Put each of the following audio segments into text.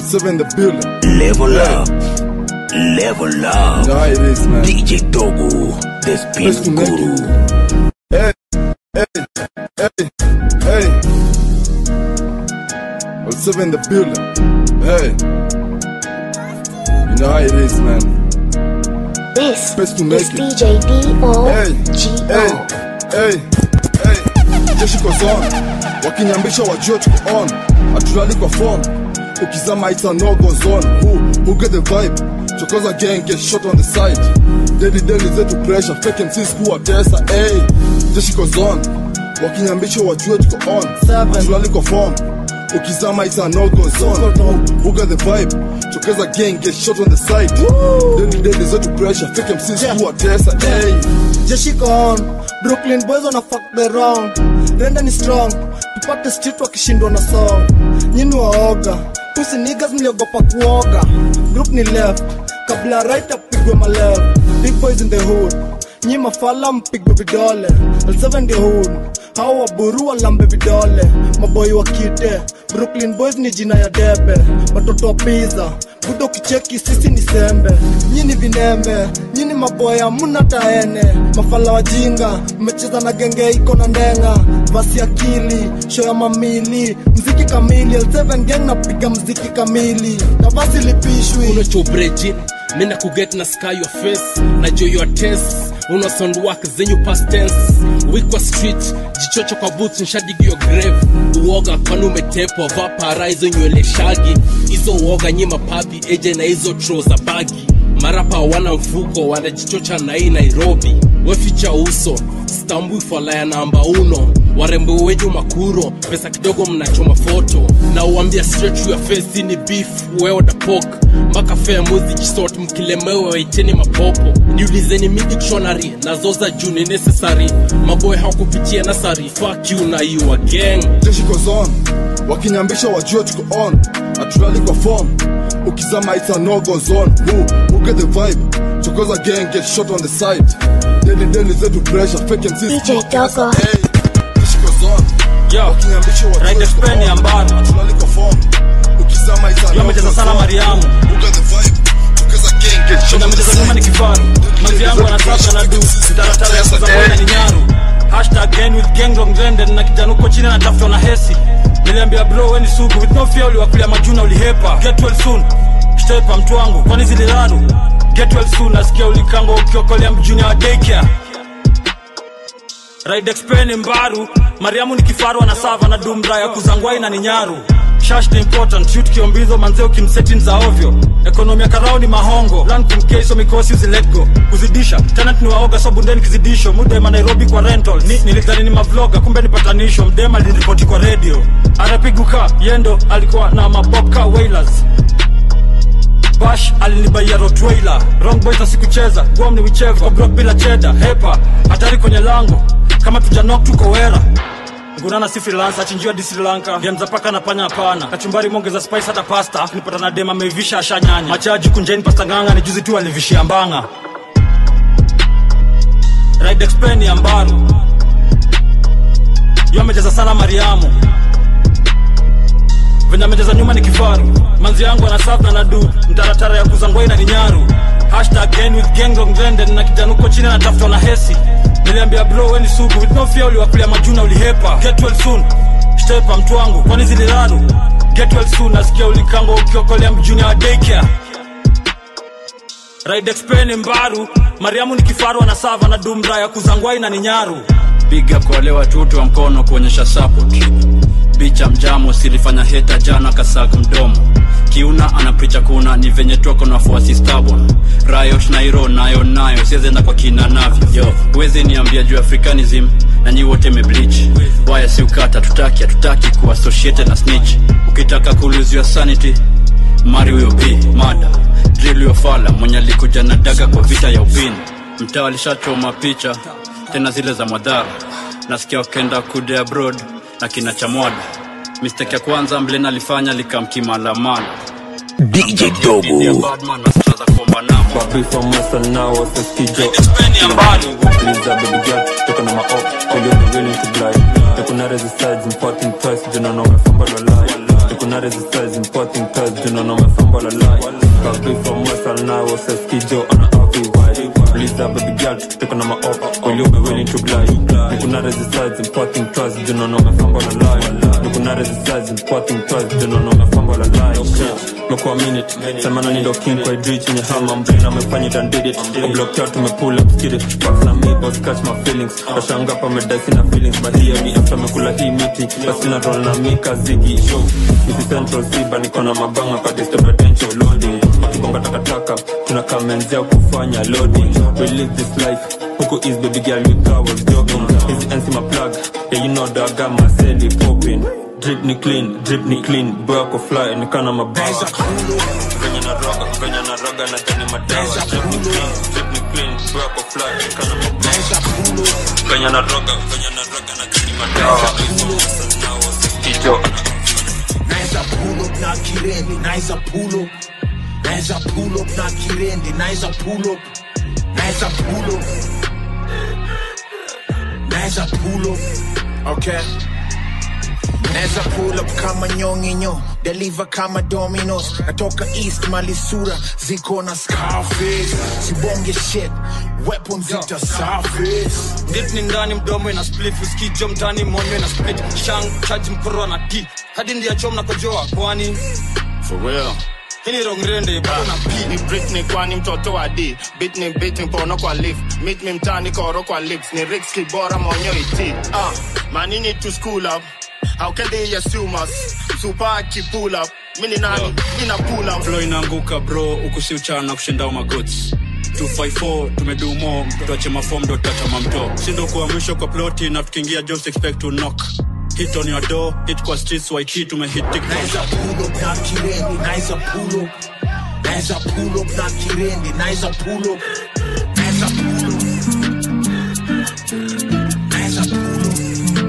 7 the building. Level up. Level up. You know how it is, man. DJ Dogo, the spin guru. Hey. Well, 7 the building. Hey. You know how it is, man. This is DJ D-O-G-O. Hey. Jeshi kwa zone. Wakinyambisha wajua tuko on. Atulali kwa phone. Ukizama it's a no-go zone. Who get the vibe? Chokoza gang get shot on the side. Daily zetu pressure. Fake MCs kuwa tesa. Hey. Jeshi kwa zone. Wakinyambisha wajua tuko on. Atulali kwa phone. Ukizama it's a no-go zone. Who get the vibe? Chokoza gang get shot on the side. Daily zetu pressure. Fake MCs kuwa tesa. Hey. Jeshi on. Brooklyn boys wanna fuck the wrong. Renda ni strong. Tupate street wakishindwa na song. Nyini waoga. Pussy niggas mliogopa kuoga. Group ni left. Kabla right apigwe ma left. Big boys in the hood. Nyi mafala mpigwe vidole. L7 the hood. Hao waburu walambe vidole. Maboy wa kite. Brooklyn boys ni jina ya debe. Watoto wa pizza. Budo kicheki sisi ni sembe. Nyini vinembe. Nyini maboya muna taene. Mafala wajinga. Mmecheza na genge iko na ndenga. Vasi akili. Show ya mamili. Mziki kamili. L7 gang napiga mziki kamili. Na vasi lipishwi. Uno chobreji. Mina kuget na sky your face. Na jo your test. Uno sound work zenyu past tense. Week wa street. Jichocho kwa boots nshadigi your grave. Uoga kwanu umetepwa. Vapara hizo nywele shagi. Izo uoga nyima papi. Eje na hizo trouser bagi. Marapa wana mfuko. Wanajichocha na hii Nairobi. Weficha uso. Stambui falaya namba uno. Warembo weju makuro. Pesa kidogo mnachoma foto. Na uambia straight to your face ni beef. Uweo da pork. Maka fair muzi jisort mkilemewe waiteni mapopo. Niulizeni mi dictionary. Na zoza juu ni necessary. Maboy hawakupitia nasari. Fuck you na you a gang. Jeshi goes on. Wakinyambisha wajua tuko on. Atulali kwa phone. Ukizama it's a no-go zone. Who get the vibe? Chokoza gang get shot on the side. Daily zetu pressure. Fake MCs DJ Dogo. Hey. Jeshi goes on. Wakinyambisha wajua tuko on. Atulali kwa phone. Ukizama it's a no-go zone. Sana Mariamu. Who get the vibe? Chokoza gang get shot on the side. Kama ni kifaru. Mazi yangu anasaka na du. Taratara ya kuzamona ni nyaru. #gang with gang wrong trended. Na kijana uko chini anatafuta na hesi. Niliambia bro weni sugu. With no fear uliwakulia majuna ulihepa. Get well soon. Stepa mtu wangu. Kwani zililaru. Get well soon. Nasikia ulikango ukiokolea mjuni wa daycare. Ride Expen mbaru. Mariamu ni kifaru anasava na dumra ya kuzangwai na ni nyaru. Shash ni important. Shoot kiombizo manzeo kimsetin za ovyo. Ekonomia karao ni mahongo. Run kumkeso mikosi uzi let go. Kuzidisha. Tenant ni waoga so bundeni kizidisho. Mudema Nairobi kwa rentals. Nilitani ni mavloga kumbe ni patanisho. Mdema liniripoti kwa radio. Arapiguka yendo alikuwa na mabobka wailers. Bash alinibaia Rottweiler. Wrong boys na sikucheza. Guam ni wichevu. Obrok bila cheddar. Hepa. Hatari kwenye lango. Kama tujanok tuko wera. Ngurana si freelancer, chinjua di Sri Lanka. Gemza paka na panya hapana. Kachumbari mongeza spice hata pasta. Nipata na dema mevisha asha nyanya. Machaji kunjeni pasta nganga. Ni juzi tu alivishia mbanga. Ride Expen ya mbaru. Yo amejeza sana Mariamu. Venya amejeza nyuma ni kifaru. Manzi yangu anasafna na du. Mtaratara ya kuzangwai na ni nyaru. #gang with gang wrong trended. Na kijana uko chini anatafuta na hesi. Niliambia bro weni sugu. With no fear uliwakulia majuna ulihepa. Get well soon. Stepa mtu wangu. Kwani zililaru. Get well soon. Nasikia ulikango ukiokolea mjuni wa daycare. Ride Expen mbaru. Mariamu ni kifaru anasava na dumra ya kuzangwai na ni nyaru. Big up kwa wale watoto wa mkono kuonyesha support. Bicha mjamo silifanya heta jana kasaka mdomo. Kiuna anapricha kuna ni venye toko na fuasi stubborn. Riot Nairo nayo siezenda kwa kina navyo. Yo, wezi niambia juu Africanism na nyi wote mebleach. Waya si ukata tutaki kuwa associated na snitch. Ukitaka kulose your sanity mari huyo B mada. Drill yo fala mwenye alikuja na daga kwa vita ya upini. Mtaa alishachoma picha tena zile za madhara. Nasikia wakenda kude abroad na kina chamwada. Mistake ya kwanza mblena alifanya likamkima lamana. DJ Dogo. Baby from Western now, what's the ski job? Expen ya mbaru. Please that baby girl, talking on my up. Call you be willing to glide. They could not resist sides, important twice, you don't know my phone but no lie. They could Nikuna resistance importing toys, you know my fumble a lie. Baby from Western now, says Kijo on a RV vibe. Lisa baby girl, take on my up, will you be willing to glide? Nikuna resistance importing toys, you know my fumble a lie. Nikuna resistance importing toys, you know my fumble a lie. Mekwa minute, semana nindo king kwa idrich in your hammer, mbrain amefanya it and did it. Blocked out to me pull up, skid it. Box na me, boss catch my feelings. Rashanga pa me dice in a feelings, but here me after me kula hii miti. Basi na roll na me kazigi show. Misi central siba nikona mabanga kwa disturb attention loading. Makibonga takataka, tunakamenzea kufanya loading. We live this life, huku is baby girl you thought was jogging. Easy and see my plug, yeah you know that I got my celly popping. Drip ni clean, boy ako fly, nikana mabawa. Ganya na raga na jani madawa. Drip ni clean, boy ako fly, nikana mabawa. Ganya na raga na jani madawa. Kijo. Naisa pull up na kirendi, naisa pull up. Naisa pull up na kirendi, naisa pull up. Naisa pull up. Naisa pull up. Okay. Naisa pull up kama nyonginyo, deliver kama Domino's. Natoka East Malisura, ziko na Scarface. Sibonge shit, weapons ita surface. Dip ni ndani mdomo ina split, whisky jom tani monyo ina split. Shang, charge mkoro na D, hadi ndia chom na kojoa kwani. For real. Hini rongrende, bado na P. Ni Britney kwani mtoto wa D. Beat pono kwa lift. Meet me mtani koro kwa lips. Ni Ricks kibora monyo iti. Man you need to school up. How can they assume us? Super ki pull up. Mini nani, ina pull up. Flow inaanguka bro, ukusi uchana kushinda magoods. 254, tumedu more, mtoto achema form do tata mamto. Sindo kwa mwisho kwa ploti, na tukingia just expect to knock. Hit on your door, hit kwa streets, YT, tumehit TikTok. Naisa pull up na kirendi, naisa pull up. Naisa pull up na kirendi, naisa pull up. Naisa pull up. Naisa pull up.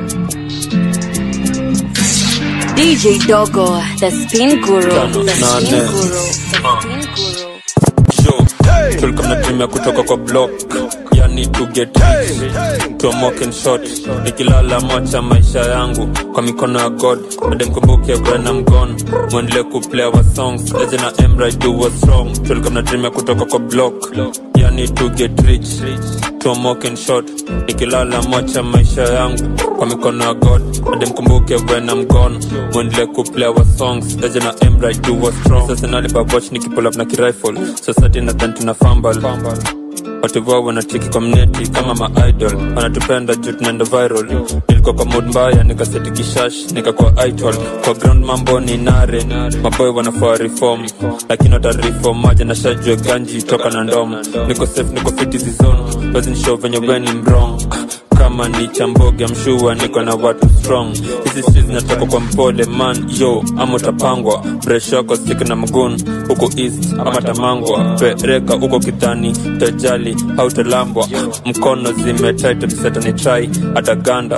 DJ Dogo, the spin guru, the spin guru, the spin guru. Tulikuwa mnatumia kutoka kwa block, yani to get rich, to mock and shot. Nikilala macha maisha yangu kwa mikono ya God, hadi mkumbuke when I'm gone. Mwendele kuplay our songs, legend na Emra do what's wrong. Tulikuwa mnatumia kutoka kwa block, yani to get rich, to mock and shot. Nikilala macha maisha yangu kwa mikono ya God, hadi mkumbuke when I'm gone. Mwendele kuplay our songs, legend na Emra do what's wrong. Sasa nalipa watch nikipull up na kirifle, society na tuna fumble. Watu wao wanatiki kwa mneti kama ma-idol, wanatupenda juu tunaenda viral. Nilikuwa kwa mood mbaya, nikaseti kishash, nikakuwa idol. Kwa ground mambo ni nare, maboy wanafaa reform, lakini wata reform maja na shajwe ganji toka na ndom. Niko safe, niko fit hizi zone, wazi nishow venye when I'm wrong. Kama ni chamboge mshua, niko na watu strong. Hizi streets nataka kwa mpole man, yo, ama utapangwa. Bresh yako stick na mgun, huko east, ama tamangwa. Pereka huko kitani, tajali, hautalambwa. Mkono zimetaita, tiseta ni try, ataganda.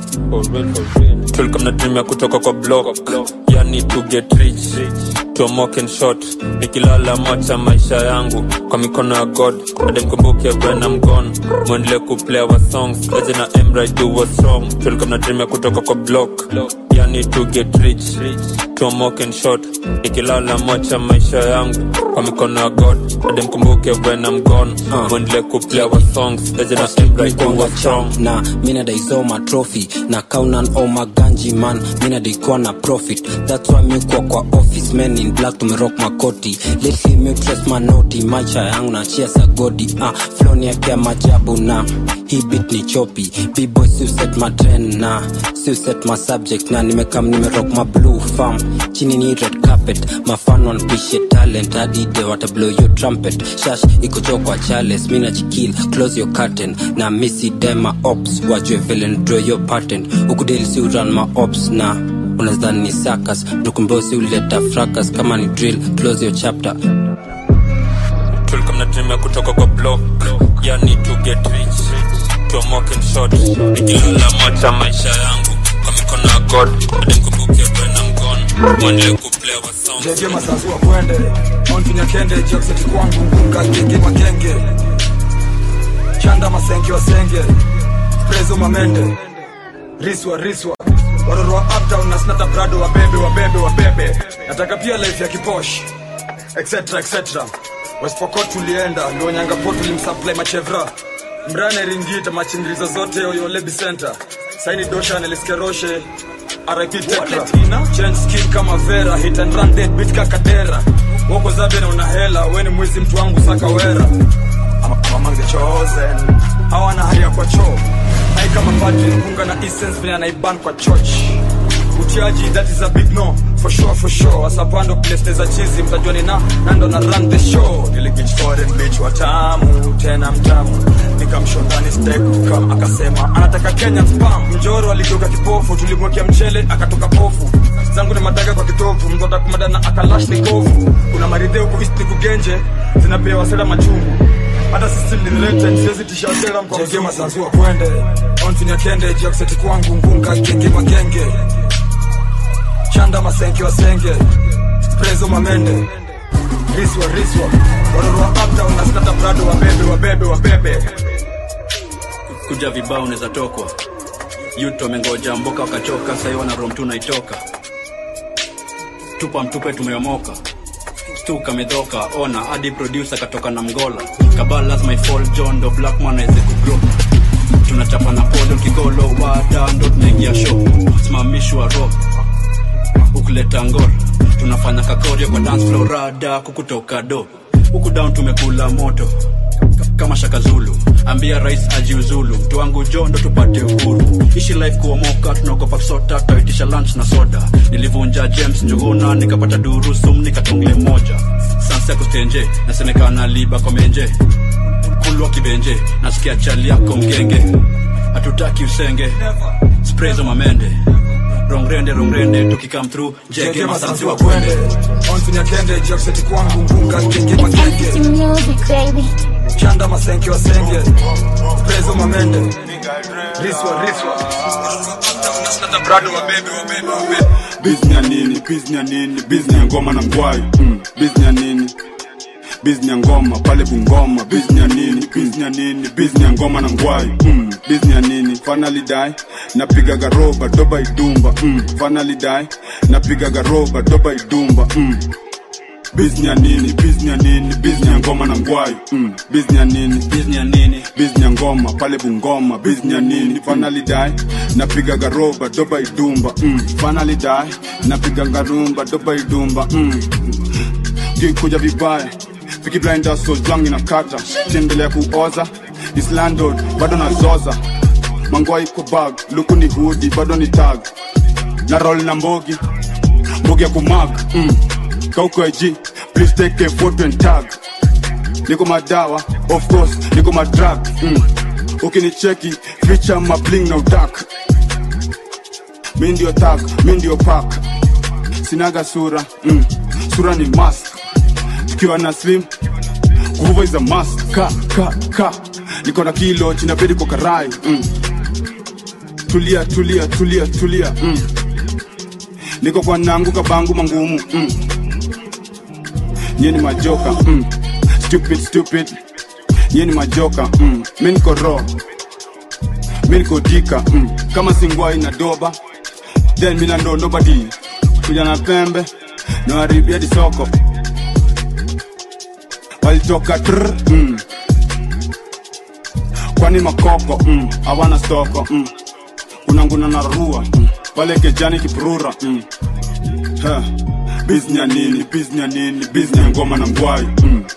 Tulikuwa mnatumia kutoka kwa block, yani to get rich, to mock and shot. Nikilala macha maisha yangu kwa mikono ya God, hadi mkumbuke when I'm gone. Mwendele kuplay our songs, legend na Emra do what's wrong. Tulikuwa mnatumia kutoka kwa block, yani to get rich, to mock and shot. Nikilala macha maisha yangu kwa mikono ya God, hadi mkumbuke when I'm gone. Mwendele kuplay our songs, legend na Emra do what's wrong. Na mina daizo my trophy, na kaunan all my ganji man, mina daikuwa na profit. That's why mi kwa office, men in black tumerock makoti. Lately mi trust manoti, maisha yangu na chia sa godi. Flow ni yake ya majabu na hii beat ni choppy. B-boy si set my trend na si set my subject, na nimerock my blue farm. Chini ni red carpet, my fan one appreciate talent. Hadi de wata blow your trumpet. Shash iko jo kwa chalice, mina jikil, close your curtain. Na missy dem my ops, wajue villain draw your pattern. Ukudeli si run my ops na unazani ni sakas, dukumbosi uleta fracas. Kama ni drill, close your chapter. Tulikuwa mnatumia kutoka kwa block, yani to get rich, to mock and shot. Nikilala macha maisha yangu kwa mikono ya God, hadi mkumbuke when I'm gone. Mwendele kuplay our songs. Jenge masasu wa kwende, onfinya kende, jokseti kwangu, kagenge makenge. Chanda masengi wa senge, prezo mamende. Riswa, waroro wa uptown na snata brado wa bebe. nataka pia life ya kiposh etc. West Pokot tulienda, Luonyanga Port tulimsupply machevra, Mrane Ringita machingirizo zote Oyole Center. Saini Dosha Neliskeroshe RIP Tekra, change skin kama Vera, hit and run dead beat kakadera. Woko zabe na unahela, weni mwizi mtu wangu saka wera. I'm among the chosen, hawana haria kwa choo. Hai kama padri, kunga na essence vina na iban kwa church. Utiaji, that is a big no, for sure. Asapando place neza chizi, mtajua ni nando na run the show. Niligitch foreign bitch watamu, tena mtamu. Nikamshondani steak, kama akasema anataka Kenyan spam. Mjoro aligeuka kipofu, tulimwekea mchele, akatoka pofu. Zangu ni madaga kwa kitofu, mzota kumada na akalash ni kofu. Kuna maridhe huku isti kugenje, zinapewa sela machungu. Hata system ni related, siwezi tisha sela mko mzima. Jegema sanzua kwende, onfini ya kende, jakseti kwangu ngunga kenge magenge. Chanda masenki wa senge, prezo mamende. Riswa, warorwa up down na stata prado wabebe. Kuja vibao unaweza tokwa. Yuto mengoja mboka wakachoka, sayo wana rom tunaitoka. Tupa mtupe tumeomoka. Stuka medhoka, ona, hadi producer katoka na mgola. Kabalas my fall, John do black man eze kugrow. Tunachapa na podo kigolo, wada ndo tunaingia show. Simamishwa rock, ukuleta ngora. Tunafanya kakorio kwa dance floor, rada kukutoka do. Huku down tumekula moto kama Shaka Zulu, ambia rais ajiuzulu. Mtu wangu John ndo tupate uhuru. Ishi life kuomoka, tunaogopa kusota, taitisha lunch na soda. Nilivunja James Njuguna, nikapata durusum, nikatongle moja. Sansa kustenje, nasemekana liba kwa menje. Kulwa kibenje, nasikia chali yako mgenge. Hatutaki usenge, sprays on mamende. Wrong rende, tuki come through. Jegema sanziwa kwende, onfini ya kende, jakseti kwangu ngunga kenge magenge. Music, baby. Chanda masenki wa senge, prezo mamende. Riswa Nasta brado wabebe. Bizni ya ngoma na ngwai. Bizni ya ngoma pale Bungoma. Bizni ya ngoma na ngwai. Bizni ya nini, finally die. Napiga garoba, doba idumba. Finally die. Napiga garoba, doba idumba. Bizni ya nini, bizni ya ngoma na ngwai. Bizni ya ngoma pale Bungoma. Bizni ya nini, finally die. Napiga garoba, doba idumba. Finally die. Napiga garoba, doba idumba. Kuja vibaya, Fiki blinders so jwangi na kata. Tembelea kuoza, this landlord bado na zoza. Mangwai kwa bag, luku ni hoodie, bado ni tag. Na roll na mbogi ya kumag. Kauko IG, please take a photo and tag. Niko madawa, of course, niko madrag. Ukinicheki, feature ma bling na udak. Mi ndio tag, mi ndio pack. Sinaga sura, sura ni mask. Tukiwa na slim, kuhuva is a must. Ka niko na kilo, china bedi kwa karai. Tulia. Niko kwa nangu kabangu mangumu. Nyeni majoka. Stupid. Nyeni majoka. Miniko raw, miniko dika. Kama singwai na doba, then mina know nobody. Kuja na pembe, na haribia di soko. Walitoka kwani makoko, hawana stoko. Unanguna na rua, wale kejani kiprura. Bizni ya nini, bizni ya ngoma na ngwai.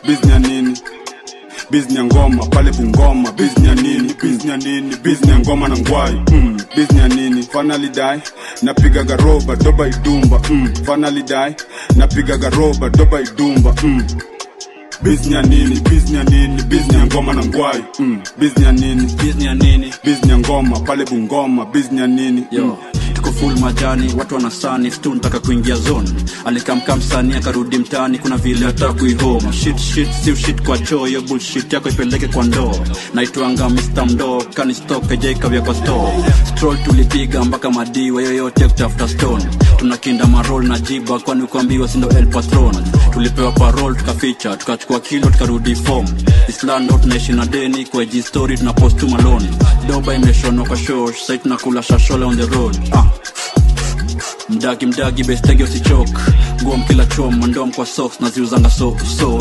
Bizni ya ngoma pale Bungoma. Bizni ya nini, bizni ya ngoma na ngwai. Bizni ya nini, finally die. Napiga garoba, doba idumba. Finally die. Napiga garoba, doba idumba. Bizni ya nini, bizni ya ngoma na ngwai. Bizni ya nini, bizni ya ngoma pale Bungoma. Bizni ya nini, Tuko full majani, watu wanasani, stu ntaka kuingia zone. Alikamka msani, akarudi mtani, kuna vile hatakui home. Shit kwa choyo, bullshit yako ipeleke kwa ndoo. Naituanga Mr. Mdo, kani stock ejeika vya kwa store. Stroll tulipiga mpaka madiwa, yoyote kutafuta stone. Tunakinda marol na jiba, kwani ukuambiwa sindo El Patron. Tulipewa parole, tukaficha, tukachukua kilo, tukarudi form. Islando tunaishi na deni, kwa G-story tunapost tu malone. Doba imeshono kwa show, site tunakula shashole on the road. Mdagi bestegi usichoke. Nguo kila chom mandom kwa socks naziuzanga so.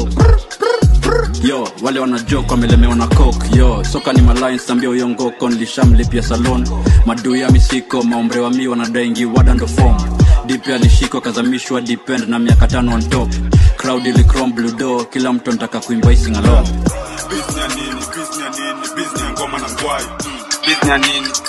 Yo, wale wana joke wamelemewa na coke. Yo, soka ni malines tambio yongoko nilishamlipia salon. Madui ya misiko maombre wa mi wanadaingi wadando form. Dipi alishiko kazamishwa depend na miaka 5 on top. Crowd ili chrome blue door kila mtu anataka kuimba sing along. Business ngoma na ngwai. Business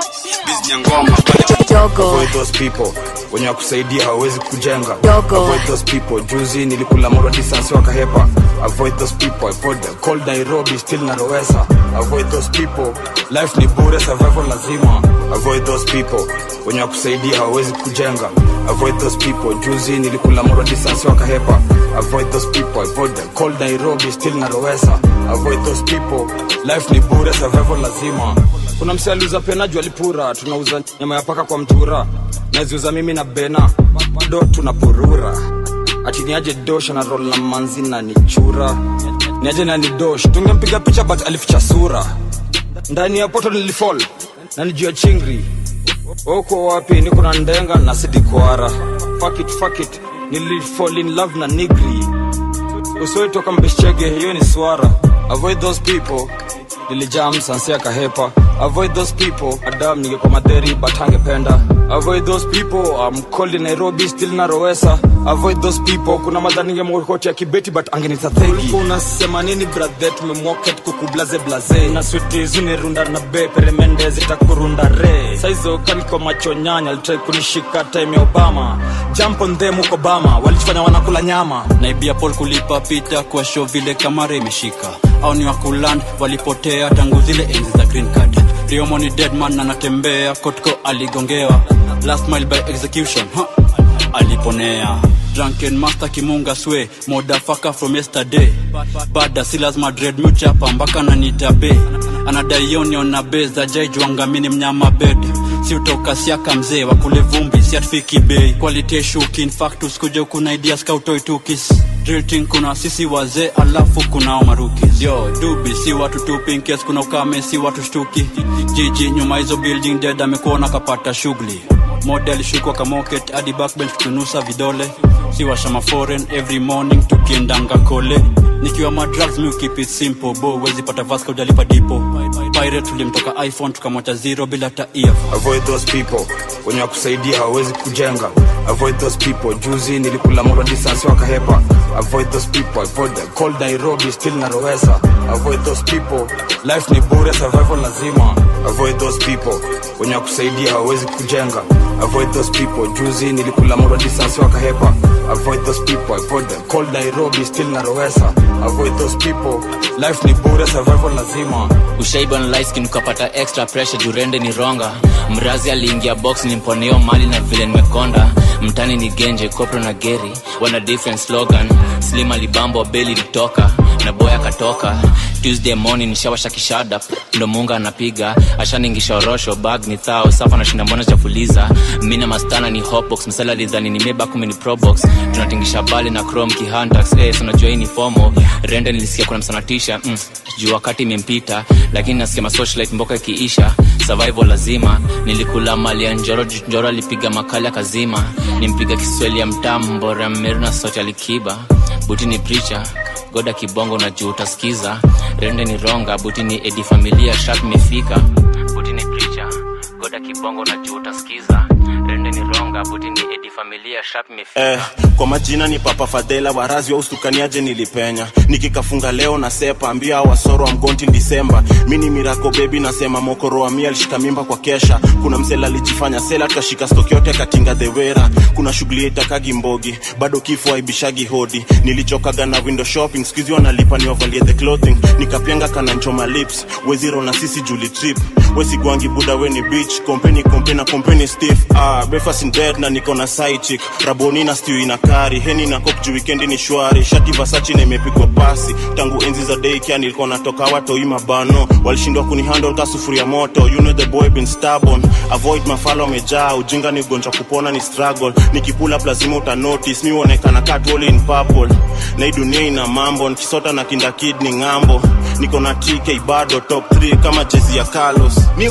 ngoma. Avoid those people wenye wakusaidia hawezi kujenga. Avoid those people. Juzi nilikula moro distance wakahepa. Avoid those people. Avoid them. Cold Nairobi still narowesa. Avoid those people. Life ni bure, survival lazima. Avoid those people wenye wakusaidia hawezi kujenga. Avoid those people. Juzi nilikula moro distance wakahepa. Avoid those people. Avoid them. Cold Nairobi still narowesa. Avoid those people. Life ni bure, survival lazima. Kuna msialuza pena juu alipura. Tunauza nyama ya paka kwa mtura. Naziuza mimi na bena. Bado tunapurura. Ati niaje dosh na roll na manzi na nichura. Niaje na ni dosh. Tungempiga picha but alificha sura. Ndani ya poto nilifall. Na nijua chingri. Oko wapi niko na ndenga na sidikwara. Fuck it. Nilifall in love na nigri. Usoi toka mbeshchege hiyo ni swara. Avoid those people. Nilijam sansia kahepa. Avoid those people. Adam ningekuwa madheri but hangependa. Avoid those people. I'm cold in Nairobi still narowesa. Avoid those people. Kuna madha ningemwokoti ya kibeti but angenita thegi. Unasema nini brother tumemwoket kukublaze blaze. Na switi zunirunda na be peremende zitakurunda re. Saizo kaniko macho nyanya alitrai kunishika time ya Obama. Jump on them uko Obama. Walichifanya wanakula nyama. Naibia Paul kulipa pita kwa show vile kamare imeshika. Au ni wakuland walipotea tangu zile enzi za green card. Rio money dead man anatembea Kotko aligongewa. Last mile by execution aliponea. Drunken master kimunga swe motherfucker from yesterday. Bada si lazima dread mchapa mpaka na nitabe. Anadai union na base za jaijwanga mini mnyama bed. Si utoka siaka mzee wakule vumbi si atfiki bay. Quality shuki in fact usikuje kuna idea scoutoi tukis. Drill thing kuna sisi wazee alafu kuna omarukis. Yo dubi si watu tupi in case kuna ukame si watu shtuki. Jiji nyuma hizo building dead amekuona kapata shughuli. Model shukwa kamoket hadi backbench tunusa vidole. Si washama foreign every morning tukiendanga kole. Nikiwa ma drugs me keep it simple. Bo wezi pata Vasco jalipa dipo. Pirate tulimtoka iPhone tukamwacha zero bila ta earphone. Avoid those people wenye wakusaidia hawezi kujenga. Avoid those people. Juzi nilikula moro distance wakahepa. Avoid those people. Avoid them. Cold Nairobi still narowesa. Avoid those people. Life ni bure, survival lazima. Avoid those people wenye wakusaidia hawezi kujenga. Avoid those people. Juzi nilikula moro distance wakahepa. Avoid those people. Avoid them. Cold Nairobi still narowesa. Avoid those people. Life ni bure, survival lazima. Ushaiba na light skin ukapata extra pressure jurende ni ronga. Mrazi aliingia box nimponeo mali na vile nimekonda. Mtani ni genje, kopro na geri. Wana different slogan. Slim alibambo, belly litoka. Na boy akatoka. Tuesday morning nishawasha kishada. Ndo munga anapiga. Ashaningisha orosho, bag ni thao. Safa na shinda mbona chafuliza. Mina mastana ni hotbox. Msala lidhani ni meba kumi ni probox. Tunatingisha bali na chrome kihantax. Unajua hii ni formal. Rende nilisikia kuna msanatisha. Juu wakati imempita. Lakini nasikia masocialite mboka ikiisha. Survival lazima. Nilikula mali ya njoro alipiga makali kazima. Nimpiga Kiswahili ya mtamu mbora mmeru na sauti alikiba. Buti ni preacher, goda kibongo na juu utasikiza. Rende ni ronga, buti ni edi familia sharp mefika. Buti ni preacher, goda kibongo na juu utasikiza. Rende ni ronga, buti ni edi familia sharp mefika. Kwa majina ni Papa Fadela, warazi wa ustukaniaje nilipenya. Nikikafunga leo na sepa, ambia wasoro wa mgonti Disemba. Mini Miracle baby nasema mokoro wa mia alishika mimba kwa kesha. Kuna msela alijifanya sela tukashika stock yote katinga the wera. Kuna shughuli itakagi mbogi, bado kifo aibishagi hodi. Nilichokaga na window shopping, squeeze wanalipa ni wavalie the clothing. Nikapianga kana nchoma lips, weziro na sisi Julie trip. Wesi gwangi buda weni beach, company stiff. Breakfast in bed na niko na side chick. Raboni na stew inakari, heni na kok juu weekend ni shwari. Shati Versace na imepigwa pasi. Tangu enzi za day kia nilikuwa natoka wato imabano. Walishindwa kunihandle ka sufuria moto. You know the boy been stubborn. Avoid mafalo mejaa, ujinga ni ugonjwa kupona ni struggle. Nikipula up lazima uta notice, mi uonekana cat all in purple. Na hii dunia ina mambo, nikisota na kinda kid ni ngambo. Niko na TK bado top 3 kama jezi ya Carlos. Mi roll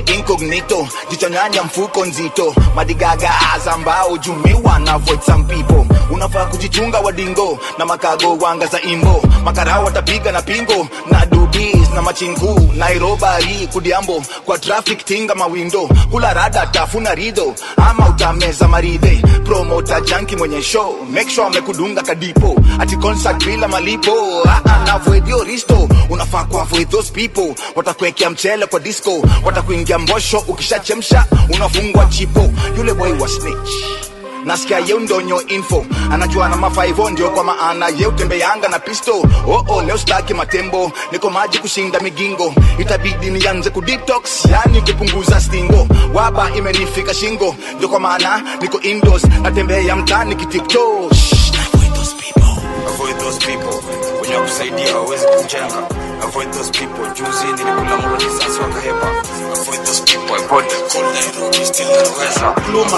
incognito, jichonyanya mfuko nzito, madigaga azambao jumiwa na avoid some people. Unafaa kujichunga wadingo na makago wanga za imbo, makarao watapiga na pingo na dudis na machingu, Nairobi kudiambo kwa traffic tinga mawindo, kula rada tafuna rido ama utameza maride, promoter junkie mwenye show make sure amekudunga kadipo, ati concert bila malipo na avoid your risto. Unafaa ku avoid those people, watakuwekea mchele kwa disco, watakuingia mbosho ukishachemsha unafungwa chipo. Yule boy wa snitch nasikia yeu ndonyo info, anajua na mafaivo ndio kwa maana yeu tembeanga na pisto. Leo staki matembo, niko maji kushinda migingo, itabidi nianze kudetox, yani kupunguza stingo. Waba imenifika shingo, ndio kwa maana niko indoors, natembea mtaani kitiktok. Avoid those people, wenye kusaidia hawezi kujenga. Avoid those people, juzi nilikula mrodi sasa wakahepa. Avoid those people, I bought the cold Nairobi still naweza.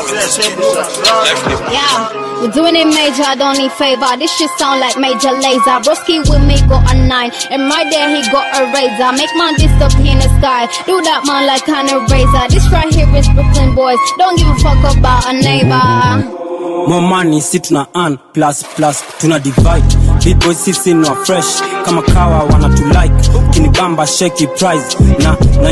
Yeah, we're doing it major, I don't need favor. This shit sound like Major Lazer. Broski with me got a 9, and right there he got a razor. Make man disappear in the sky, do that man like kind of razor. This right here is Brooklyn boys, don't give a fuck about a neighbor. More money, si tuna earn, plus, tuna divide. Big boys sisi no fresh, kama kawa wana to like. Kinibamba shaky price, na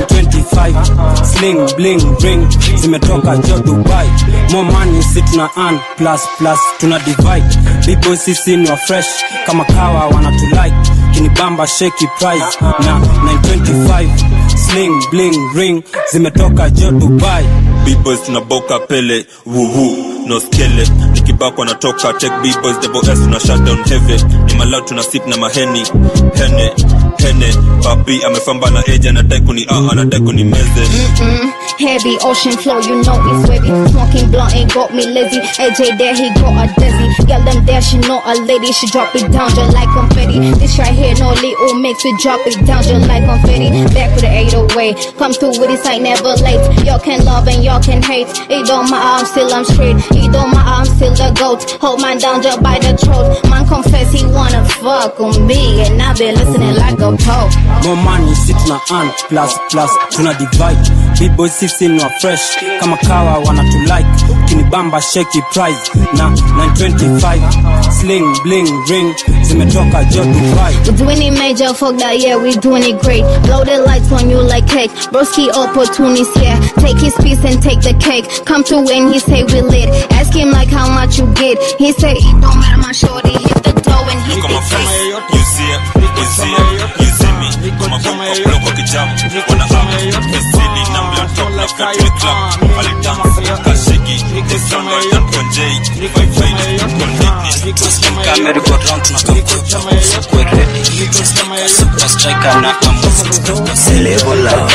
925. Sling, bling, ring, zimetoka jo Dubai. More money, si tuna earn, plus, tuna divide. Big boys sisi no fresh, kama kawa wana to like. Kinibamba shaky price, na 925. Sling, bling, ring, zimetoka jo Dubai. Big boys tunaboka pele, woohoo. No skele, nikibako natoka take big boys double S na shut down heavy. Ni malao tuna sip na maheni, hene, papi amefamba na eja na dai kuni anadai kuni meze. Heavy ocean flow, you know it's wavy. Smoking blunt ain't got me lazy. AJ there, he got a dizzy. Girl them there, she know a lady. She drop it down just like confetti. This right here, no little mix, we drop it down just like confetti. Back with the 808, come through with this, I never late. Y'all can love and y'all can hate. It don't matter, I'm straight. It don't matter, I'm still the GOAT. Hold man down just by the throat. Man confess he wanna fuck on me, and I've been listening like a pope. More money, sit na earn, plus, tuna divide. Big boys sisi no fresh, kama kawa wana to like. Kinibamba shaky price, na 925. Sling, bling, ring, zimetoka jo Dubai. We're doing it major, fuck that, yeah, we doing it great. Blow the lights on you like cake. Broski opportunities, yeah. Take his piece and take the cake. Come to when he say we lit. Ask him like how much you get. He say it don't matter, my shorty. Hit the dough and hit the face. You see it, you see me. Kama kwa kwa kijamu, wana mesini na mlanto like a trick club. Wale dance, kashiki, desano ya konjei. Five kondini, Kameri go round tunakamkuta Square ready Super striker na amufu Level up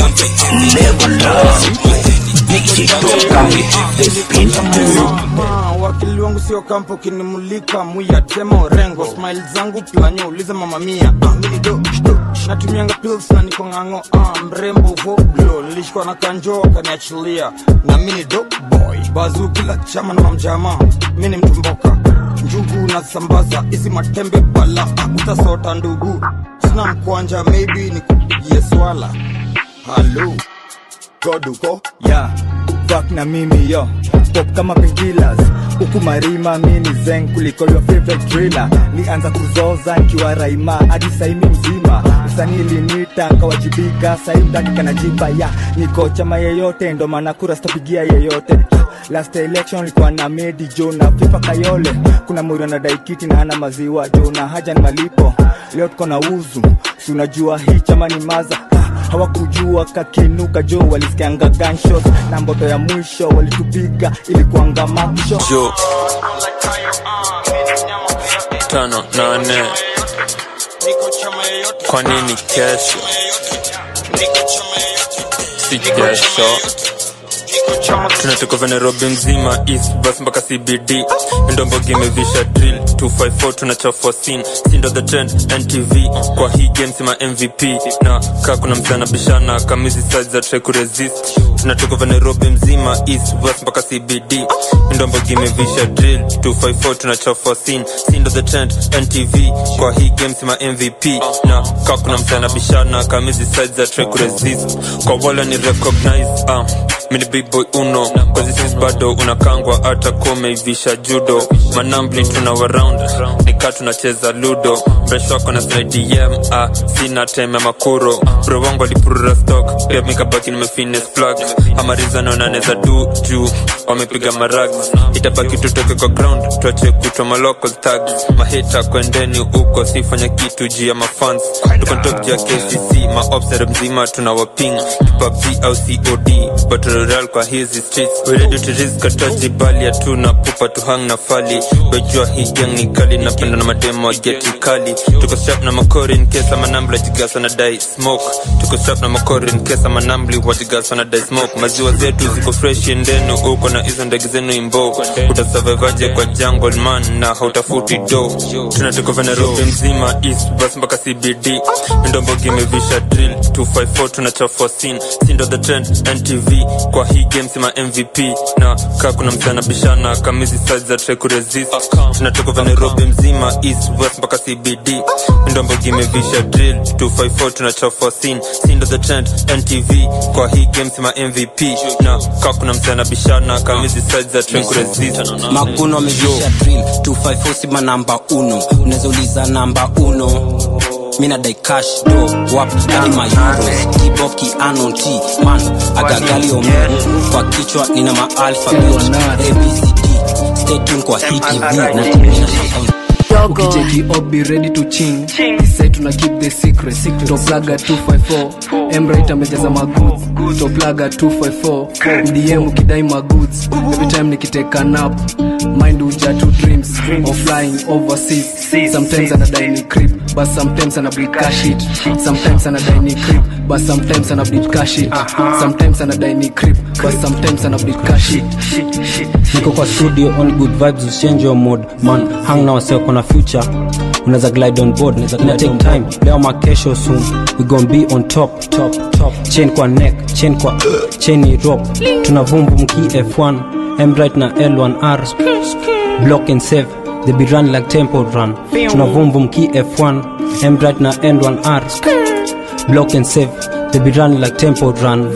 DJ Dogo The Spin Guru. Wakili wangu sio kampo kinimulika Muya tema orengo Smile zangu planyo uliza mama mia Mini do natumianga pills na niko ngango mrembo voblo nilishikwa na kanjo kaniachilia na mini do boy bazu kila chama na mamjama mini mtumboka njugu na sambaza isi matembe bala utasota ndugu sina mkwanja maybe nikupigie swala hello Goduko yeah fuck na mimi yo pop kama painkillers huku marima mini zen kuliko your favorite driller nianza kuzoza nikiwa raima hadi saimi mzima usanii linita nkawajibika saimi dakika na jiba ya niko chama yeyote ndo maana kura sitapigia yeyote last election likuwa na Medi Jo na FIFA Kayole kuna mwiri na daikiti na ana maziwa Jo na haja ni malipo leo tuko na uzu si unajua hii chama ni maza hawakujua kakinuka Jo walisikianga gunshot na mboto ya mwisho walitupiga ilikuanga macho Jo 5-8 kwa nini kesho si kesho tunatoka Nairobi mzima East bus mpaka CBD ndombo gimevisha drill 254 tunachafua scene sindo the trend NTV kwa hii game sima MVP na kaa kuna msana bishana kamizi size za try kuresist tunatoka Nairobi mzima East bus mpaka CBD ndombo gimevisha drill 254 tunachafua scene sindo the trend NTV kwa hii game sima MVP na kaa kuna msana bishana kamizi size za try kuresist kwa wala ni recognize mini big boy uno kwa this bado unakangwa hata kome ivisha judo manambli tuna around nika tunacheza ludo fresh wako na slide DM sina time ya makuro bro wangu alipurura stock pia mikabaki nimefines plug amariza na unaneza du juu wamepiga marags itabaki tutoke kwa ground tuache kutwa malocal tags mahita kwendeni uko sifanya kitu juu ya mafans tuko top ya KCC maobserve mzima tunawaping PUBG au COD battle royale kwa hizi streets we ready to risk ataji bali ya tuna pupa tu hang na fali wejua hii gang ni kali napenda na mademo wa geti kali tuko strap na makori in case ama nambli jigasa na die smoke tuko strap na makori in case ama nambli wajigasa na die smoke maziwa zetu ziko fresh endenu uko na hizo ndege zenu imbo utasurvivaje kwa jungle man na hautafuti do tunatoka Nairobi mzima East bus mpaka CBD ndombo gimevisha drill 254 tunachafua scene sindo the trend NTV kwa hii game sima MVP na kaa kuna msana bishana kamizi size za try kuresist tunatoka Nairobi mzima East West mpaka CBD ndombo gimevisha drill 254 tunachafua scene sindo the trend NTV kwa hii game sima MVP na kaa kuna msana bishana kamizi size za try kuresist Makuno amevisha drill 254 sima namba uno unaweza uliza namba uno mina dai cash do wap ndani my euros kiboki anon T man agagali omu kwa kichwa nina ma alphabet ABCD stay tuned kwa hit TV na tumina Ukicheki be ready to ching Say tuna keep the secret Top Laga 254 M-Right amejaza magoods Top Laga 254 DM ukidai magoods Every time nikiteka nap Mind uja to dreams Of flying overseas Sometimes anadai ni creep But sometimes anableed cash it Sometimes anadai ni creep But sometimes anableed cash it Sometimes anadai ni creep But sometimes anableed cash it Niko kwa studio on good vibes change your mode man hang na waseo kuna future unaweza glide on board unaweza take time leo makesho soon we gon be on top chain kwa neck chain ni rope tunavumbu mki F1 M-Right na L1R block and save they be run like tempo run tunavumbu mki F1 M-Right na N1R block and save they be run like tempo run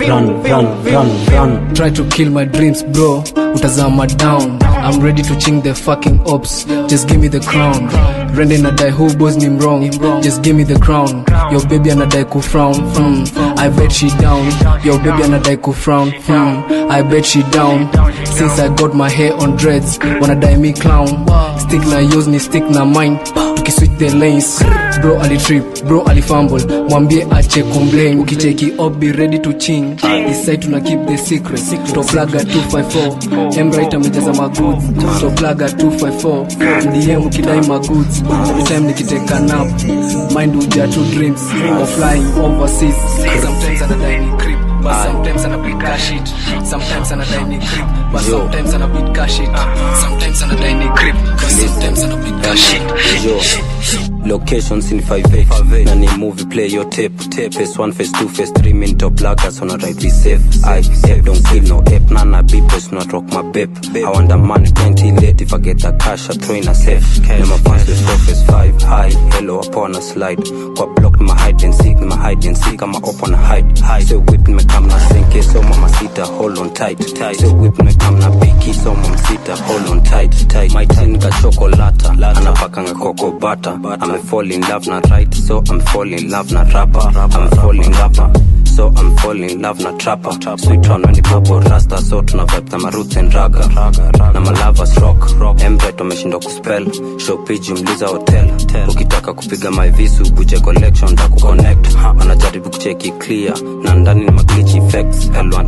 try to kill my dreams bro utazama down I'm ready to ching the fucking ops just give me the crown Rende na die who boys me wrong just give me the crown your baby anadai ku frown I bet she down your baby anadai ku frown I bet she down since I got my hair on dreads wanadai me clown stick na use ni stick na mine tukiswitch the lanes bro ali trip bro ali fumble mwambie ache complain ukicheki be ready to ching this side tuna keep the secret Top Laga 254 M-Right amejaza magoods Top Laga 254 DM ukidai magoods every time nikiteka nap mind uja to dreams of flying overseas sometimes anadai ni creep but sometimes anableed cash it sometimes anadai ni creep but sometimes anableed cash it sometimes anadai ni creep but sometimes anableed cash it locations in 5 na ni movie play your tape phase 1 phase 2 phase 3 min Top Laga so na right be safe I don't kill no ape nana beat boys not rock my babe I want the money plenty late if I get the cash I throw in a safe never pass the phase 5 high hello upon a slide kwa block my hide and seek I'm up on a hide so whip me come na senke so mama sita hold on tight so whip me come na biki so mama sita hold on tight my tin ka chocolate anapakanga cocoa butter I'm fall in love na right so I'm fall in love na rapper I'm fall in love so I'm falling in love na trapper sweet on when the bubble rasta so tuna vibe na roots and raga na malavas rock M-Right wameshindwa kuspell show page mliza hotel ukitaka kupiga my visu buje collection da kuconnect wanajaribu kucheki clear na ndani ni maglitch effects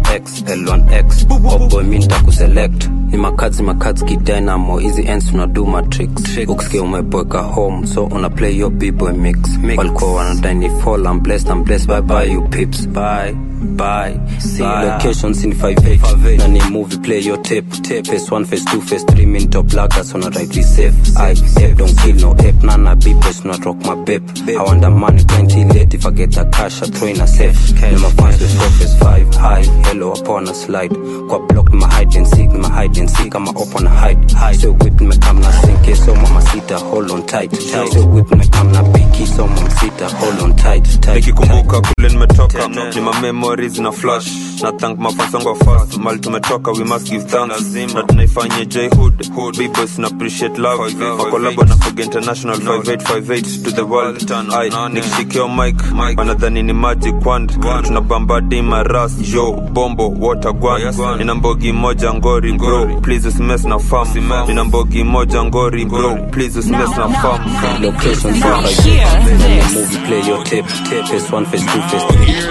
L1X oh boy mimi nitakuselect ni makazi ki dynamo easy ends una do matrix ukisikia umeboeka home so una play your b-boy mix walikuwa wanadai ni fall I'm blessed bye bye you pips bye. See locations in 5-8. Na ni movie play your tape. Phase 1, phase 2, phase 3. Min top laggers on a right safe. I ape don't kill no ape. Nana beep not rock my babe. I want the money plenty late. If I get the cash I throw in a safe. Then my fans will stop phase 5 high. Hello upon a slide. Kwa block my hide and seek. I'm up on a hide. So whip me come na sink. So mama sita hold on tight. So whip me come na picky. So mama sita hold on tight. Nikikumbuka kule nimetoka ni my memories na flash. Na thank my fans wangu fast. Mali tumetoka we must give thanks. Na tunaifanya J-Hood. B-boys na appreciate love. Makolabo na Fog International 5858 to the world. Nikishikio mic wanadhani ni magic wand. Tunabamba dima ras. Yo bombo water gwan. Nina mbogi moja ngori bro. Please usimess na farm. Nina mbogi moja ngori bro. Please usimess na farm. Location 5-8. Movie play your tape. Phase 1, phase 2, phase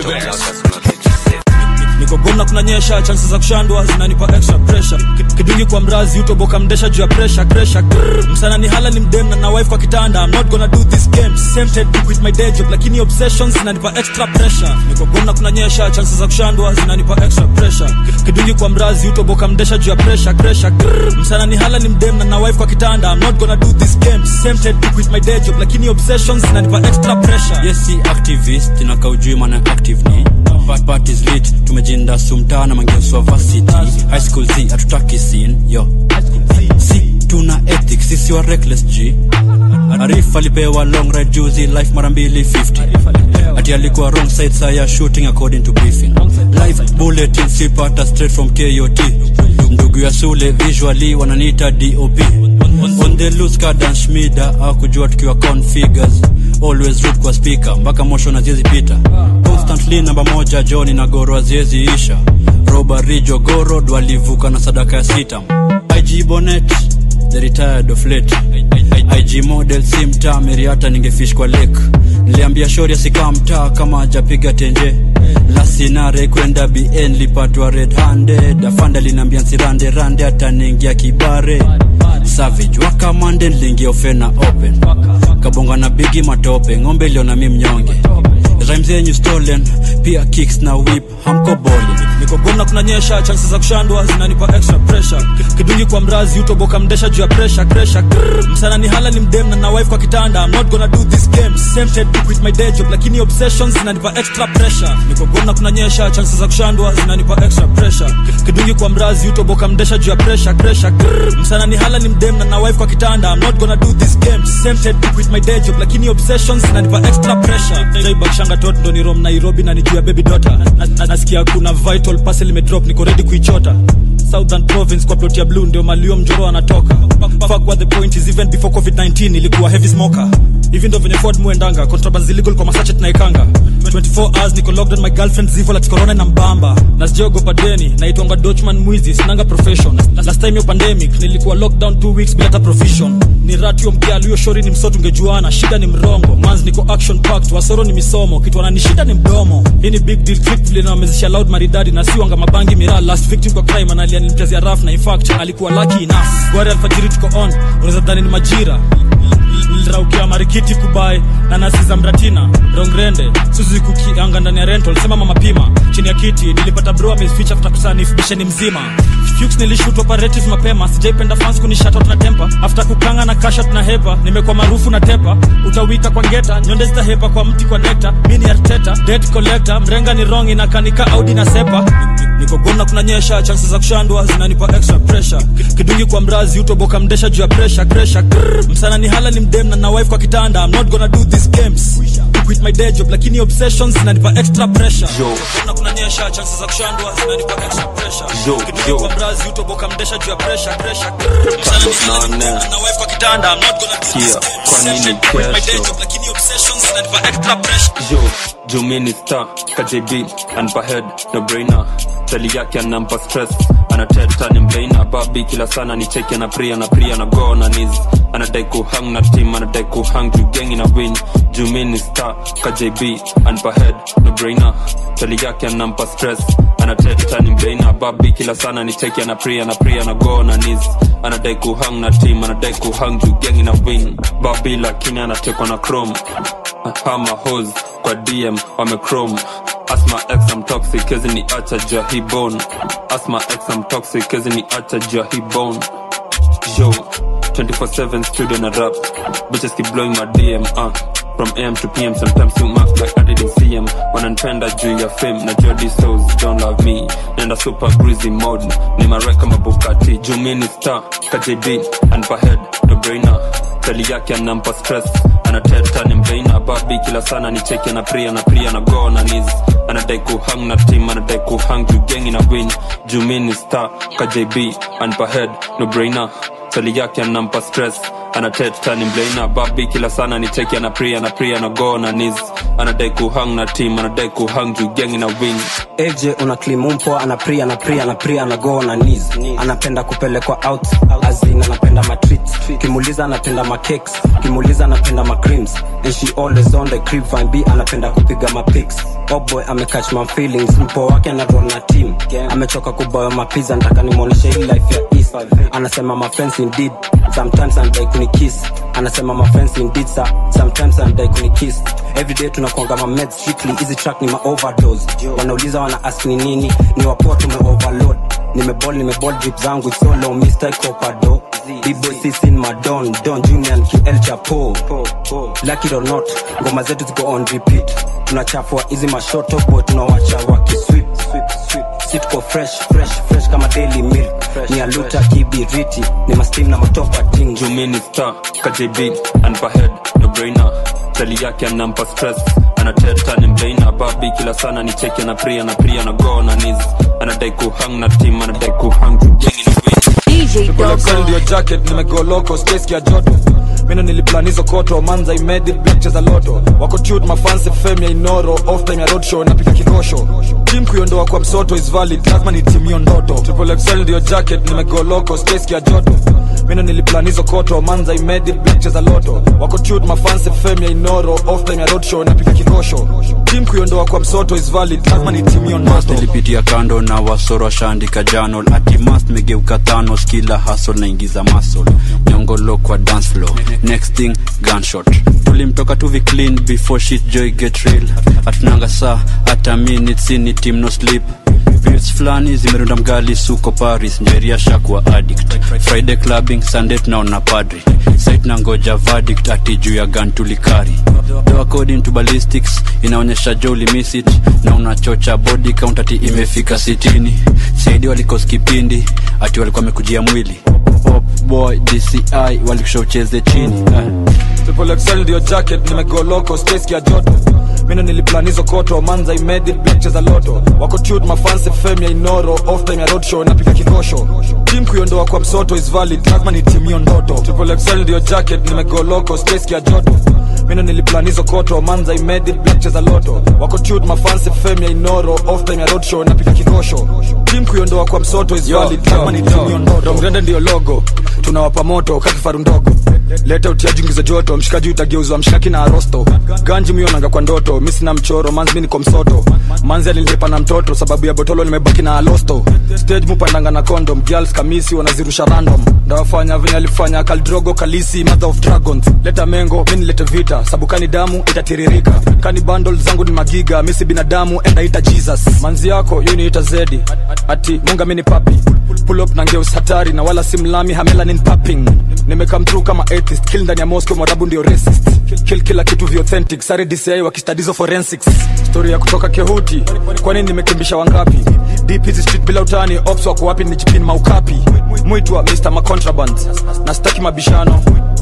3. Niko gomna kunanyesha, chances za kushandwa zinanipa extra pressure. Kidungi kwa mrazi utoboka mdesha juu ya pressure. Msana ni hala ni mdem na wife kwa kitanda. I'm not gonna do this game. Tempted to quit my day job lakini obsessions zinanipa extra pressure. Niko gomna kunanyesha, chances za kushandwa zinanipa extra pressure. Kidungi kwa mrazi utoboka mdesha juu ya pressure. Msana ni hala ni mdem na wife kwa kitanda. I'm not gonna do this game. Tempted to quit my day job lakini obsessions zinanipa extra pressure. Yes, si activist inaka ujui maana active ni But is lit, tumejinda sumtana mangeuswa varsity. High school Z, atutaki scene, yo Si, tuna ethics, sisi wa reckless G. Arif alipewa long ride juzi, life marambili 50. Ati alikuwa wrong side, saya shooting according to briefing. Live bulletin, sipata straight from KOT. Ndugu ya Sule, visually, wananiita DOP. On the loose Kadan Schmida, hakujua tukiwa configures. Always root kwa speaker, mpaka motion haziwezi pita. Constantly namba moja Johnny na Goro haziwezi isha. Robbery Jogoro dwalivuka na sadaka ya sita. IG Bonnet, the retired of late. IG model simta meriata ningefish kwa lake. Niliambia shori asika mtaa kama hajapiga tenje. Lasinare kwenda BN lipatwa red handed. Afanda linambia nsirande rande hata ningia kibare. Savage waka mande nilingia ofena open. Kabonga na bigi matope ngombe liona mimi mnyonge. Rhymes zenyu stolen, pia kicks na whip, hamko bowling. Niko gomna kunanyesha, chances za kushandwa zinanipa extra pressure. Kidungi kwa mrazi utoboka mdesha juu ya pressure. Msana ni hala ni mdem na wife kwa kitanda. I'm not gonna do this game. Tempted to quit my day job lakini obsessions zinanipa extra pressure. Niko gomna kunanyesha, chances za kushandwa zinanipa extra pressure. Kidungi kwa mrazi utoboka mdesha juu ya pressure. Msana ni hala ni mdem na wife kwa kitanda. I'm not gonna do this game. Tempted to quit my day job lakini obsessions zinanipa extra pressure. Shanga tot ndo ni Rom Nairobi na nijua baby daughter. Nasikia kuna vital parcel imedrop niko ready kuichota. Southern province kwa plot ya blue ndio malio mjoro anatoka. Fuck what the point is, even before COVID-19 ilikuwa heavy smoker. Even though venye Ford muendanga contraband illegal kwa masachet na ikanga. 24 hours niko locked on my girlfriend zivo la corona na mbamba. Na sijogopa deni na itwanga Dutchman mwizi sinanga profession. Last time yo pandemic nilikuwa lockdown 2 weeks bila profession. Ni ratio mpya aliyo shori ni msoto ungejuana. Shida ni mrongo, manz niko action packed. Wasoro ni misomo, kitu wananishida ni mdomo. Hii ni big deal clip vile na wamezisha loud maridadi. Na siwanga mabangi miraa. Last victim kwa crime analia nilimchezea rough na in fact alikuwa lucky enough. Gwari alfajiri tuko on, unaweza dhani ni majira. Niliraukia marikiti kubai na nasi za mratina Rongrende, Suzuki kukianga ndani ya rental. Sema mama pima, chini ya kiti nilipata bro ameficha after kusanifu bisheni mzima. Fuchs nilishoot operative mapema. Sijaipenda fans kunishut out na temper. After kukanga na cash out na hepa, nimekuwa maarufu na tepa. Utawika kwa ngeta, nyonde zita hepa kwa mti kwa nectar. Mini Arteta, debt collector, mrenga ni wrong inakanika Audi na sepa. Niko gomna kunanyesha, chances za kushandwa zinanipa extra pressure. Kidungi kwa mrazi utoboka mdesha juu ya pressure. Msana ni hala ni mdem na wife kwa kitanda. I'm not gonna do these games. Quit my day job lakini obsessions zinanipa extra pressure. Gomna kunanyesha, chances za kushandwa zinanipa extra pressure. Kidungi kwa mrazi utoboka mdesha juu ya pressure. Msana ni hala ni mdem na wife kwa kitanda. I'm not gonna do these games. Kwa nini quit my day job lakini obsessions zinanipa extra pressure. Jumini star, KJB, anpa head, no brainer. Tali yake anampa stress, anateta ni mbaina. Babi kila sana ni cheki na pria na go na knees. Anadai kuhang na team, anadai kuhang juu gengi na win. Jumini star, KJB, anpa head, no brainer. Tali yake anampa stress, anateta ni mbaina. Babi kila sana ni cheki na pria na go na knees. Anadai kuhang na team, anadai kuhang juu gengi na win. Babi lakini anatekwa na chrome. Hama hose kwa DM wame chrome. Ask my ex I'm toxic, kezi ni acha jua he bone. Ask my ex I'm toxic, kezi ni acha jua he bone. Yo, 24/7 studio na rap. Bitches keep blowing my DM, from AM to PM, sometimes you mark like I didn't see him. Wananipenda juu ya fame, na Jody souls don't love me. Nenda super greasy mode, ni mareka mabukati. Juu mini star, KJB, and per head, no brainer. Teli yake anampa stress, anateta ni mbeina. Babi kila sana ni cheki na pria na go na knees. Anadai kuhang na team, anadai kuhang juu gengi na win. Juu mini star, KJB, and per head, no brainer. Teli yake anampa stress, anateta ni mbeina. Babi kila sana ni cheki na pria na go na knees. Anadai kuhang na team, anadai kuhang juu gengi na win. AJ unaklimu mpo, anapria na go na knees. Anapenda kupelekwa out, azin anapenda matreats. Kimuliza anapenda macakes, kimuliza anapenda macreams. And she always on the crib, fine B anapenda kupiga mapics. Oh boy amecatch my feelings, mpo wake na roll na team. Amechoka kuboya mapiza, nataka nimuoneshe hii life ya East. Anasema my friends indeed, sometimes anadai kunikiss. Anasema my friends indeed sir, sometimes anadai kunikiss. Everyday tunakuanga ma meds strictly, easy track ni ma overdose. Wanauliza wana ask ni nini, ni wapoa tume overload. Nimeball drip zangu solo Mr. Copado. B-boy sis in my Don Junior and El Chapo. Like it or not, ngoma zetu ziko on repeat. Tunachafua easy mashoto boy, tunawacha waki sweep. Sitko fresh kama daily milk. Ni aluta kibiriti, ni ma-steam na matopa ting. Jumini star, KJB, and per head, no brainer. Teli yake anampa stress, anateta ni mbeina. Babi kila sana ni cheki na pria na go na knees. Anadai kuhang na team, anadai kuhang juu gengi na win. DJ Dogo ndio jacket nimego loco space ya joto. Mino niliplan hizo koto manza imedi black cheza loto. Wako tute mafansi fame ya inoro off time ya roadshow na pika kikosho. Team kuiondoa kwa msoto is valid, lazima ni team hiyo ndoto. Triple XL ndio jacket nimego loco space ya joto. Mino niliplan hizo koto manza imedi black cheza loto. Wako tute mafansi fame ya inoro off time ya roadshow na pika kikosho. Team kuiondoa kwa msoto is valid, lazima ni team hiyo ndoto. Nilipitia kando na wasoro shandika janol. Ati must megeuka tano, skilla hustle na ingiza muscle. Nyongolo kwa dance floor, next thing gunshot. Tulimtoka tuvi clean before shit joy get real. Atunanga saa hata minutes in team no sleep. Beats flani zimerunda mgali suko Paris. Njeria shakwa addict. Friday clubbing, Sunday tunaona padri. Site na ngoja verdict ati juu ya gun tulikari. Though according to ballistics inaonyesha Jolie miss it. Na unachocha body count ati imefika 60. Saidi walikos kipindi ati walikuwa wamekujia mwili. Pop boy DCI walikushow cheze chini. Triple XL ndio jacket nimego loco space ya joto. Mino niliplan hizo koto manza imedi black cheza loto. Wako tute mafansi fame ya inoro off time ya roadshow na pika kikosho. Team kuiondoa kwa msoto is valid, lazima ni team hiyo ndoto. Triple XL ndio jacket nimego loco space ya joto. Mino niliplan hizo koto manza imedi black cheza loto. Wako tute mafansi fame ya inoro off time ya roadshow na pika kikosho. Team kuiondoa kwa msoto is valid, lazima ni team hiyo ndoto. Domgrande ndio logo, tunawapa moto kaki faru ndogo. Leta utiaji ngiza joto, mshikaji utageuzwa mshikaki na arosto. Ganji mionanga kwa ndoto, misi na mchoro, manzi mini kwa msoto. Manzi alinilepa na mtoto, sababu ya botolo nimebaki na alosto. Stage mupandanga na condom, girls kamisi wanazirusha random. Ndawafanya venye alifanya Kaldrogo Kalisi, mother of dragons. Leta mengo, mini lete vita, sabukani damu itatiririka. Kani bundle zangu ni magiga, misi binadamu enda ita Jesus. Manzi yako yuni ita Zedi, ati munga mini papi. Pull up na ngeus hatari na wala simlami hamelanin popping. Nimekam through kama atheist, kill ndani ya Moscow mwarabu ndio racist. Kill kila kitu vi authentic, sare DCI wakistudizo forensics. Story ya kutoka Kehuti, kwa nini nimekimbisha wangapi? Deep hizi street bila utani, ops wako wapi ni jipin maukapi. Muitwa Mr. Macontraband, na staki mabishano.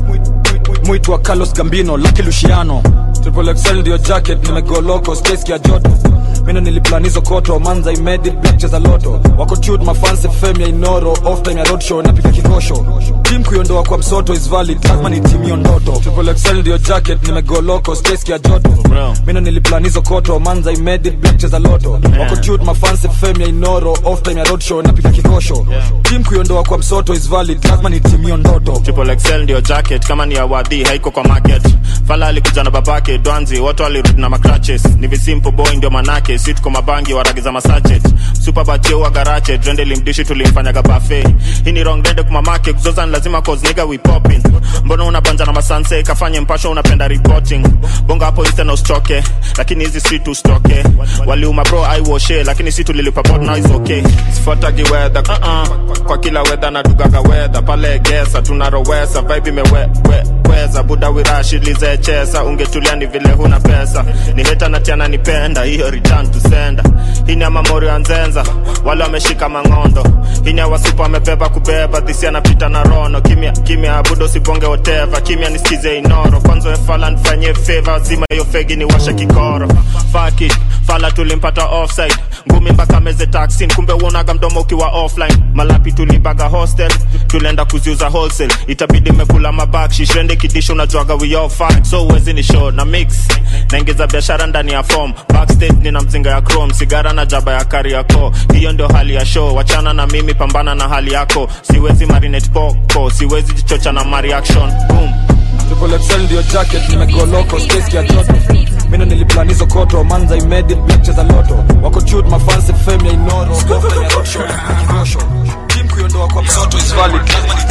Muitwa Carlos Gambino, Lucky Luciano. Triple XL ndio jacket, nimego loco space ya joto. Mino niliplan hizo koto manza imedi black cheza loto. Wako tute mafansi fame ya inoro off time ya roadshow na pika kikosho. Team kuiondoa kwa msoto is valid, lazima ni team hiyo ndoto. Triple XL ndio jacket nimego loco space ya joto. Mino niliplan hizo koto manza imedi black cheza loto. Wako tute mafansi fame ya inoro off time ya roadshow na pika kikosho. Team kuiondoa kwa msoto is valid, lazima ni team hiyo ndoto. Triple XL ndio jacket kama ni awadhi haiko kwa market. Fala alikuja na babake Dwanzi, watu walirudi na macratches. Ni visimple boy ndio manake, si tuko mabangi waragiza masachet. Super batio wa garache, Drende limdishi tulimfanyaga buffet. Hii ni wrong dende kumamake, kuzoza ni lazima cause nigga we popping. Mbona unabanja na masanse, kafanye mpasho unapenda reporting. Bonga hapo iste na ustroke, lakini hizi street ustoke. Waliuma bro I washe, lakini si tulilipa board now is okay. Sifuatagi weather, kwa kila weather na dugaga weather. Pale gesa, tunarowesa, vibe imeweza. Buda wirashi lize chesa, ungetulia ni vile huna pesa. Ni heta na tiana nipenda, hiyo return to sender. Hii ni amamori anzenza, wale wameshika mangondo. Hii ni awasupa amebeba kubeba, dhisi anapita na rono. Kimia abudo sibonge whatever, kimia nisikize inoro. Kwanzo efala nifanye favor, zima yo fegi ni washa kikoro. Fuck it, fala tulimpata offside. Ngumi mpaka meze taxi, kumbe uonaga mdomo ukiwa offline. Malapi tulibaga hostel, tulenda kuziuza wholesale. Itabidi mekula mabak, shishende kidisho unajuaga we all fight. So uwezi ni show na mix, naingiza biashara ndani ya form. Backstage nina mzinga ya chrome, sigara na jaba ya kari yako. Hiyo ndio hali ya show, wachana na mimi pambana na hali yako. Siwezi marinate poko, siwezi jichocha na my reaction. Boom. Triple XL ndio jacket, nimegoloko, space ya joto. Mina niliplanizo koto, manza imedit, lectures a loto. Wako chute, mafansi fame ya inoro. Skofla ya roadshow, kirosho. Team kuyondoa kwa msoto is valid.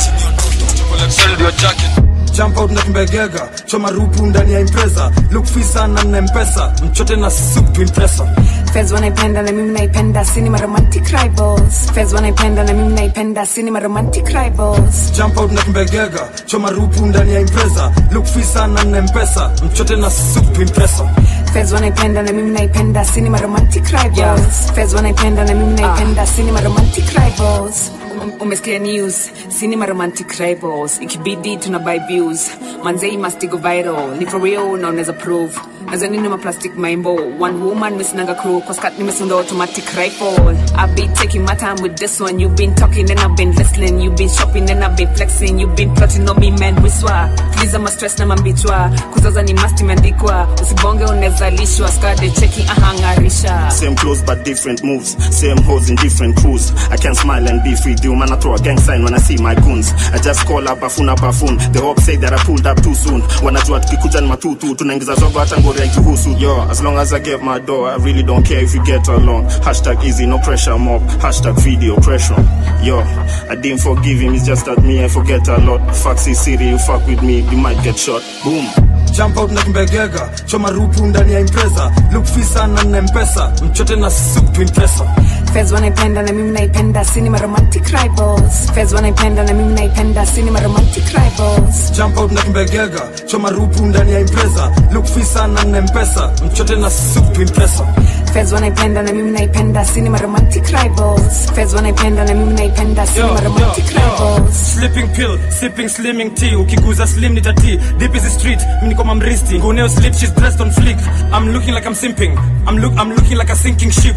Triple XL ndio jacket. Jump out na kimbegega, choma rupu ndani ya impreza. Look fisa na mpesa, mchote na soup to impressa. Fez wanaipenda na mimi naipenda, cinema romantic rivals. Fez wanaipenda na mimi naipenda, cinema romantic rivals. Jump out na kimbegega, choma rupu ndani ya impreza. Look fisa na mpesa, mchote na soup to impressa. Fez wanaipenda na mimi naipenda, cinema romantic rivals. Fez wanaipenda na mimi naipenda, cinema romantic rivals. Umesikia news, cinema romantic rivals. Ikibidi tunabuy views, manzei must go viral. Ni for real na unaweza prove. Nazani nima plastic maimbo, one woman misinanga crew. Kwa skat nimesunda automatic rifle. I've been taking my time with this one. You've been talking and I've been listening. You've been shopping and I've been flexing. You've been plotting on me man, we swear. Please I'm a stress na mambichwa. Kuzaza ni must imeandikwa. Usibonge unaweza lishwa. Skade checking ahangarisha. Same clothes but different moves, same hoes in different crews. I can smile and be free, do man I throw a gang sign when I see my goons. I just call up bafun. The hope say that I pulled up too soon. Wanajua tukikuja ni matutu, tunaingiza zogo hata ngori ya kihusu. Yo, as long as I get my dough, I really don't care if we get along. Hashtag easy, no pressure mob. Hashtag video pressure. Yo, I didn't forgive him, it's just that me I forget a lot. Fuck city, you fuck with me, you might get shot. Boom. Jump out na kimbegega, choma rupu ndani ya impreza. Look fisa na mpesa, mchote na soup to impressa. Fez wanaipenda na mimi naipenda, cinema romantic rivals. Fez wanaipenda na mimi naipenda, cinema romantic rivals. Jump out na kimbegega, choma rupu ndani ya impreza. Look fisa na mpesa, mchote na soup to impressa. Fez wanaipenda na mimi naipenda, cinema romantic rivals. Fez wanaipenda na mimi naipenda, cinema romantic rivals. Sleeping pill, sipping slimming tea. Ukiguza slim ni tati, deep is the street. Mimi niko mamristi, nguneo slip, she's dressed on flick. I'm looking like I'm simping, I'm looking like a sinking ship.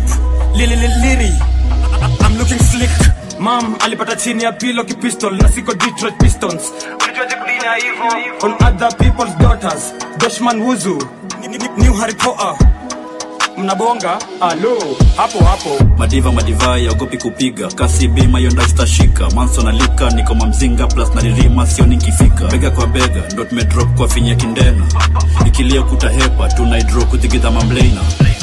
Liri, I'm looking slick. Mom alipata chini ya pilo kipistol na siko Detroit Pistons. Ulijuaje kudina hivyo on other people's daughters? Doshman Wuzu, New Harry Potter. Mnabonga, alo, hapo Madiva, yaogopi kupiga. Kasi bima yonda stashika. Manson alika, niko mamzinga. Plus naririma, sio nikifika. Bega kwa bega, ndo tumedrop kwa finya kindena. Ikilia kutahepa, tunaidro kutigidha mamblena.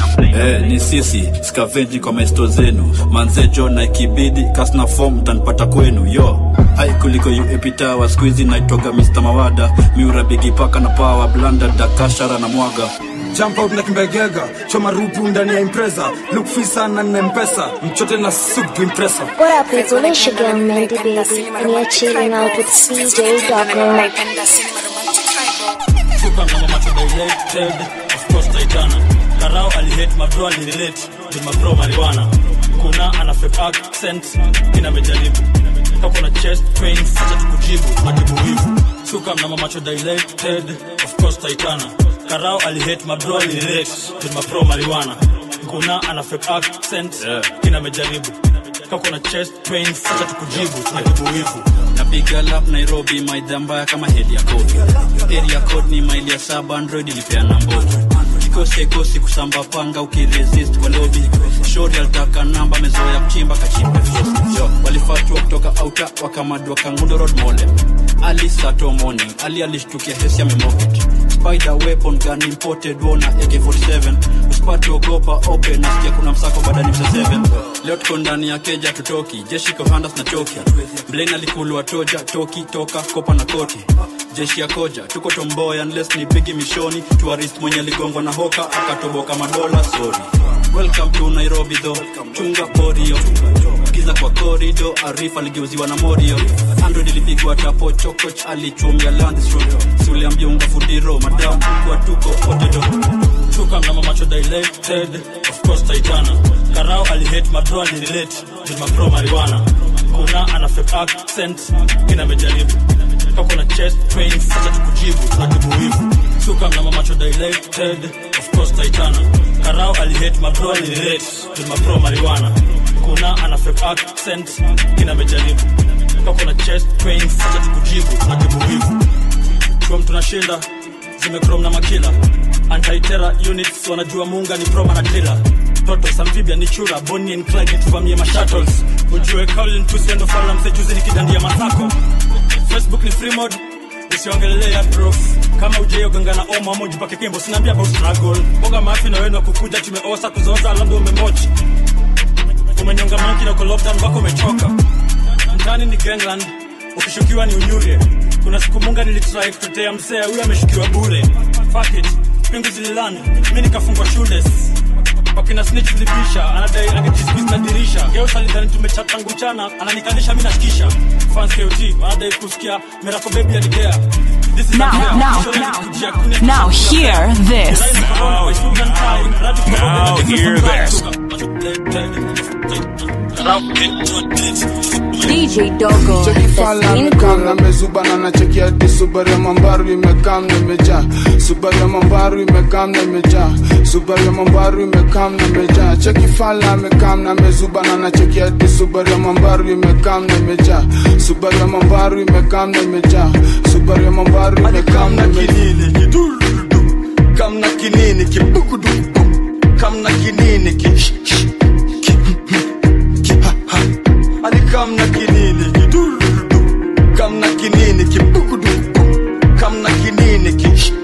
Ni sisi, scavendi kwa maesto zenu. Manzejo na ikibidi, kasna form, tanpata kwenu, yo. Hai kuliko epita wa squeezy na itoga Mr. Mawada. Miura bigi paka na power, blanda, dakashara na mwaga. Jump out na kimbegega, choma rupu ndani ya impreza. Look fisa na mpesa, mchote na soup to impressa. What up people, it's your girl Mandy Baby, and you're chilling out with CJ Doggo. Fuka mama macho dilated, of course Titana. Karao alihate my bro alirelate, with my bro marijuana. Kuna ana fake accent, kina mejaribu. Kako na chest pain, sasa tukujibu, madibu wivu. Fuka mama macho dilated, of course Titana. Karao alihate my bro alirelate, with my bro marijuana. Kuna ana fake accent, kina mejaribu. Kako na chest pain, sasa tukujibu, madibu wivu. Napiga lap Nairobi, maidha mbaya kama head ya code. Area code ni maili ya 7 Android ilipeana mbovu. kosi kusamba panga ukiresist kwa lobby. Shori alitaka namba mezoea kuchimba kachimba yo. Walifatwa kutoka outa wakamadwa Kangundo Road Mole. Ali Sato morning, Ali alishtukia hesi ya memoket. Spider weapon gun imported wona AK-47. Usipati ogopa open nasikia kuna msako badani msa 7. Leo tuko ndani ya keja tutoki, jeshi kwa handas na choki. Blaine alikulwa toja, toki, toka, kopa na koti. Jeshi ya koja, tuko tomboy unless ni bigi mishoni. Tourist mwenye ligongwa na hoka, akatoboka madola, sorry. Welcome to Nairobi though, chunga porio. Giza kwa corridor, Arif aligeuziwa na Morio. Android ilipigwa tapo, chokoch alichumia Landis Road. Suli ambiunga fudiro, madam kwa tuko potato. Chuka mnama macho dilated, of course Titana. Karao alihate madro alirelate, jilma pro marijuana. Kuna ana fake accent, kina mejaribu. Kako na chest trains, sacha tukujibu, tunatibu hivu. Chuka mnama macho dilated, of course Titana. Karao alihate madro alirelate, jilma pro marijuana. Kuna ana fake accent, kina mejaribu. Kako na chest trains, sacha tukujibu, tunatibu hivu. Chuam tunashinda, zimekrom na makila. Anti-terror units wanajua munga ni proma na driller. Protos amphibia ni chura, Bonnie and Clyde nituvamie mashuttles. Ujue Colin Tusendo Fala msejuzi nikidandia masako. Facebook ni free mode, usiongelelea proof. Kama ujeo gangana oma moji pake kimbo sinambia about struggle. Boga mafi na wenu kukuja tumeosa kuzoza labda umemochi. Umenyonga manki na uko lockdown wako umechoka. Mtani ni gangland, ukishukiwa ni unyure. Kuna siku munga nilitry kutetea msea huyo ameshukiwa bure. Fuck it, pingu zililani, mimi nikafungwa shoeless. Wakina snitch lipisha, anadai angejisqueeze na dirisha. Geusa lidhani tumechat tangu mchana, ananikalisha mimi nashikisha. Fans KOT, wanadai kusikia Miracle Baby aligea. Now hear this. Now hear this. DJ Dogo, cheki fala mekam na mezubana na cheki hadi Subaru ya Mambaru imekam na imejaa. Subaru ya Mambaru imekam na imejaa. Subaru ya Mambaru imekam na imejaa. Cheki fala mekam na mezubana na cheki hadi Subaru ya Mambaru imekam na imejaa. Subaru ya Mambaru imekam na imejaa. Subaru ya Mambaru imekam na kinini kam na kinini kibukudu kam na kinini ki Come na kinini kidur come na kinini kibukudu come na kinini ki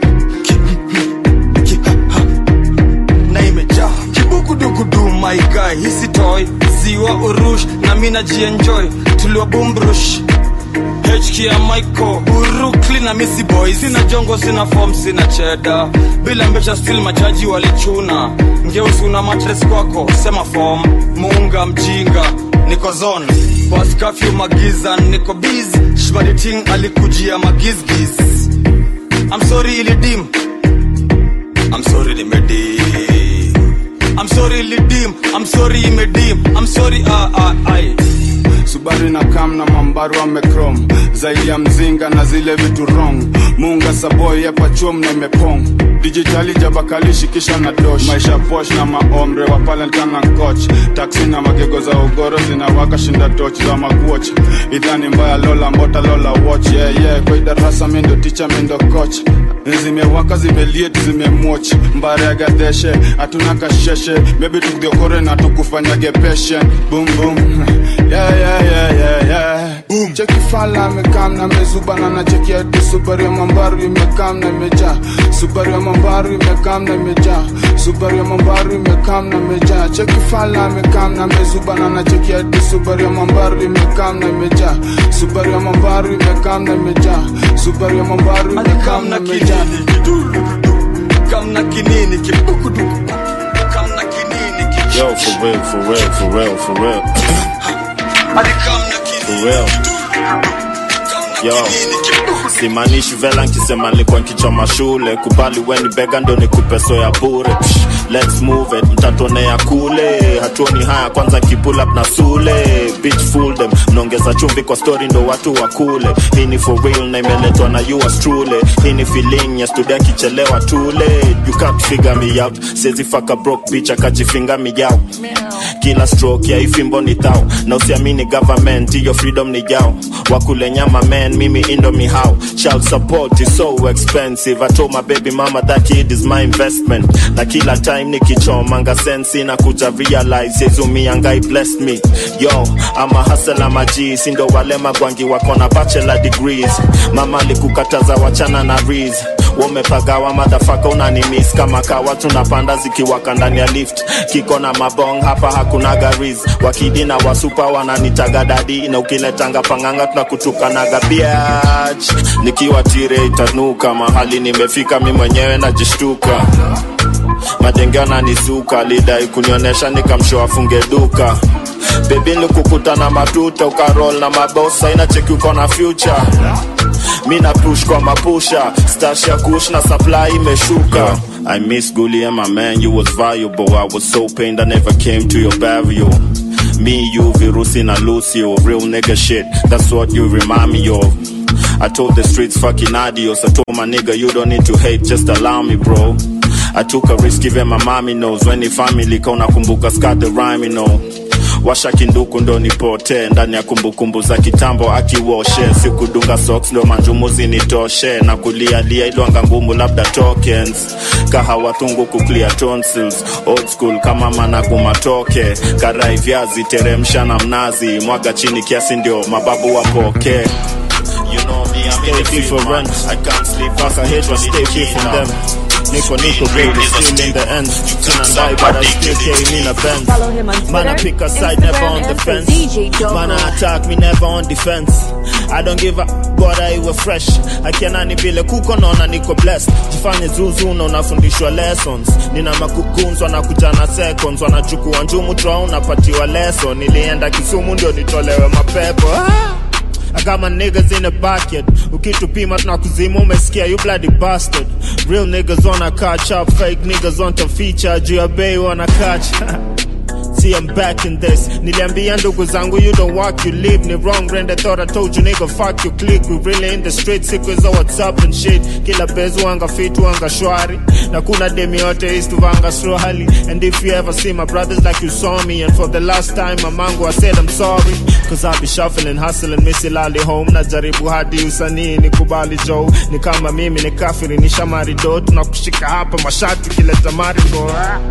na imeja kibukudu kudu my guy hisi toy siwa urush na mina jienjoy tuliwa bumbrush HK ya Michael Urukli na Missy Boys. Sina jongo, sina form, sina cheddar. Bila mbesha still machaji walichuna. Ngeusi una matres kwako, sema form. Muunga mjinga, niko zone. Boss curfew magiza, niko busy. Shbadi ting alikujia magizgiz. I'm sorry ilidim. I'm sorry limedim. I'm sorry ilidim. I'm sorry imedim. I'm sorry I. Subaru na kam na Mambaru amekrom. Zaidi ya mzinga na zile vitu wrong. Munga saboy ya pachom na imepong. Digitali jabakali shikisha na dosh. Maisha posh na maomre wa palentan na coach. Taxi na magego za ugoro zinawaka shinda torch za makuoch. Idhani mbaya lola mbota lola watch. Yeah kwa idarasa mindo teacher mindo coach. Zimewaka zimeliet zimemwatch. Mbare ya gadeshe atuna kasheshe. Maybe tukdiokore na tukufanyage patient. Boom boom. Yeah. Boom. Cheki fala mekam na mezubana na cheki hadi Subaru ya Mambaru imekam na imejaa. Subaru ya Mambaru imekam na imejaa. Subaru ya Mambaru imekam na imejaa. Cheki fala mekam na mezubana na cheki hadi Subaru ya Mambaru imekam na imejaa. Subaru ya Mambaru imekam na imejaa. Subaru ya Mambaru imekam na imejaa. Kam na kinini kibukudu. Kam na kinini ki. Yo, for real. For real. Yo, simanishi vela nkisema nilikuwa nkichoma shule. Kubali weni bega ndo nikupeso ya bure. Let's move it, mtatonea kule. Hatuoni haya kwanza kipull up na sule. Bitch fool them, nongeza chumbi kwa story ndo watu wakule. Hii ni for real na imeletwa na yours truly. Hii ni feeling ya studia kichelewa tule. You can't figure me out, sezi fuck a broke bitch akajifinga me out. Kila stroke ya ifimbo ni tao. Na usiamini government, iyo freedom ni jao. Wakule nyama man, mimi indo mi how. child support is so expensive. I told my baby mama that kid is my investment. Na kila time nikichomanga sensi na kuja realize Yezumi angai blessed me. Yo, I'm a hustler, I'm a G. Sindo wale magwangi wako na bachelor degrees. Mama likukataza wachana na Reese. Wamepagawa motherfucker unanimiss. Kama kawa tunapanda zikiwaka ndani ya lift. Kiko na mabong hapa hakuna garis. Wakidi na wasupa wananitaga daddy. Na ukiletanga panganga tunakutuka naga biatch. Nikiwa tire itanuka. Mahali nimefika mi mwenyewe najishtuka. Madenge wananisuka. Lidai kunionesha nikamshow afunge duka. Baby nikukuta na matuta. Ukarol na mabosa inacheki uko na future. Mina push kwa mapusha. Stash ya kush na supply imeshuka. I miss Gully and my man, you was valuable. I was so pained I never came to your burial. Me, you, Virusi na Lucio. Real nigga shit, that's what you remind me of. I told the streets fucking adios. I told my nigga you don't need to hate, just allow me bro. I took a risk even my mommy knows. When the family kona kumbuka scat the rhyme you know. Washa kinduku ndo nipote. Ndani ya kumbukumbu za kitambo akiwoshe. Sikudunga socks ndo manjumuzi nitoshe. Na kulia lia iluanga ngumu labda tokens. Kahawa tungu kuklia tonsils. Old school kama managu matoke. Karai vyazi teremsha na mnazi. Mwaga chini kiasi ndio mababu wapoke. You know me, I'm in the field, man. I can't sleep, fuck, I hate to stay here from them. Nico, baby, still in the end. Sin and die, but I still came in a Benz. Man, I pick a side, never on the fence. Man, I attack me, never on defense. I don't give a God, I was fresh. I can't nibile kuko nona niko blessed. Jifanye zuzu na unafundishwa lessons. Nina makukunz wanakuja na seconds. Wanachukua njumu trao napatiwa lesson. Nilienda Kisumu ndio nitolewe mapepo. I got my niggas in the bucket. Ukitupima tunakuzima umesikia you bloody bastard. Real niggas wanna catch up, fake niggas want to feature. Juu ya bay wanna catch. See I'm back in this. Niliambia ndugu zangu you don't walk, you live. Ni wrong friend, I thought I told you nigga fuck you click. We really in the street, sequence of what's up and shit. Kila bezu wanga fit wanga shwari. Na kuna demi yote is to vanga swahili. And if you ever see my brothers like you saw me. And for the last time my mango I said I'm sorry. Cause I be shuffling, hustling, missy lali home. Na jaribu hadi usanii ni kubali Joe. Ni kama mimi ni kafiri ni shamari do. Tunakushika hapa mashati kileta maringo.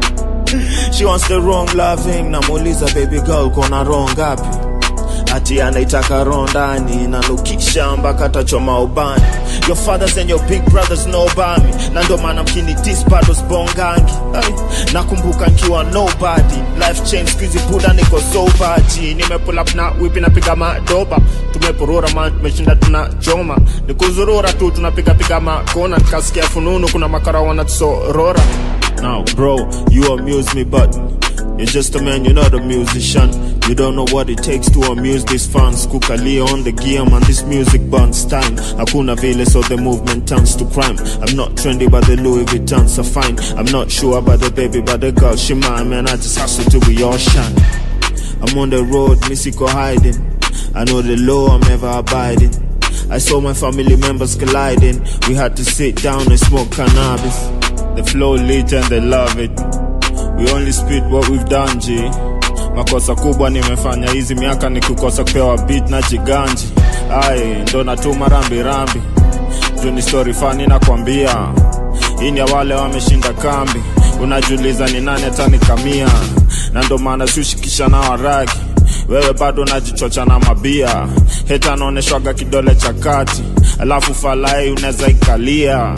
She wants the wrong loving. Namuuliza baby girl kona wrong gapi. Ati anaitaka rondani. Nanukisha mpaka tachoma ubani. Your fathers and your big brothers know about me. Na ndo maana mkini dispados bongangi. Nakumbuka nkiwa nobody. Life change squeezy buda niko sober. Nime pull up na whip napiga madoba. Tumepurura man tumeshinda tunachoma. Nikuzurura tu tunapiga piga makona. Nikasikia fununu kuna makara wanatusorora. Now, bro, you amuse me, but you're just a man, you're not a musician. You don't know what it takes to amuse these fans. Kukalia on the gear, man, this music burns time. Hakuna vile, so the movement turns to crime. I'm not trendy, but the Louis Vuittons are fine. I'm not sure about the baby, but the girl, she mine, man. I just hustle till we all shine. I'm on the road, Missiko hiding. I know the law, I'm never abiding. I saw my family members colliding. We had to sit down and smoke cannabis. The flow lit and they love it. We only spit what we've done, G. Makosa kubwa nimefanya hizi miaka ni kukosa kupewa beat na jiganji. Aye, ndo natuma rambi rambi. Juni story funny na kuambia. Hii ni ya wale wameshinda kambi. Unajuliza ni nani atanikamia. Na ndo maana sushikisha na waragi. Wewe bado unajichocha na mabia. Heta naoneshwaga kidole cha kati. Alafu falai unaweza ikalia.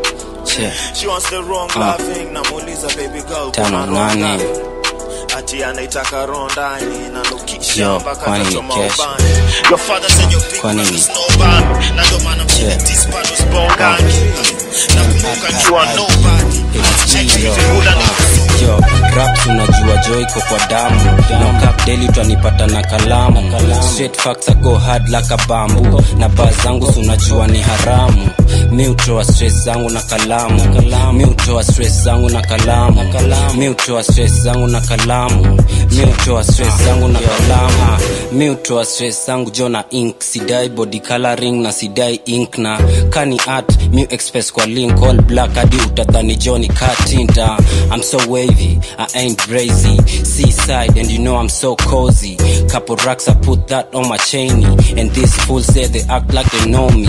She wants the wrong loving. Namuuliza baby girl kuna wrong. Ati anaitaka rondani. Nanukisha mpaka tachoma ubani. Your father said your big brothers know about me. Na ndo maana mkini dispados bongangi. Nakumbuka nkiwa nobody. Check you buda ni yo, raps unajua joy iko kwa damu. No cap daily twanipata na kalamu. Straight facts I go hard like a bamboo. Na bars zangu unajua ni haramu. Mi utoa stress zangu na kalamu. Mi utoa stress zangu na kalamu. Mi utoa stress zangu na kalamu. Mi utoa stress zangu na kalamu. Mi utoa stress zangu jona ink. Sidai body coloring na sidai ink na kani art. Mi express kwa link all black hadi utadhani Johnny Cartinta. I'm so wavy, I ain't brazy. Seaside and you know I'm so cozy. Couple racks I put that on my chainy. And these fools say they act like they know me.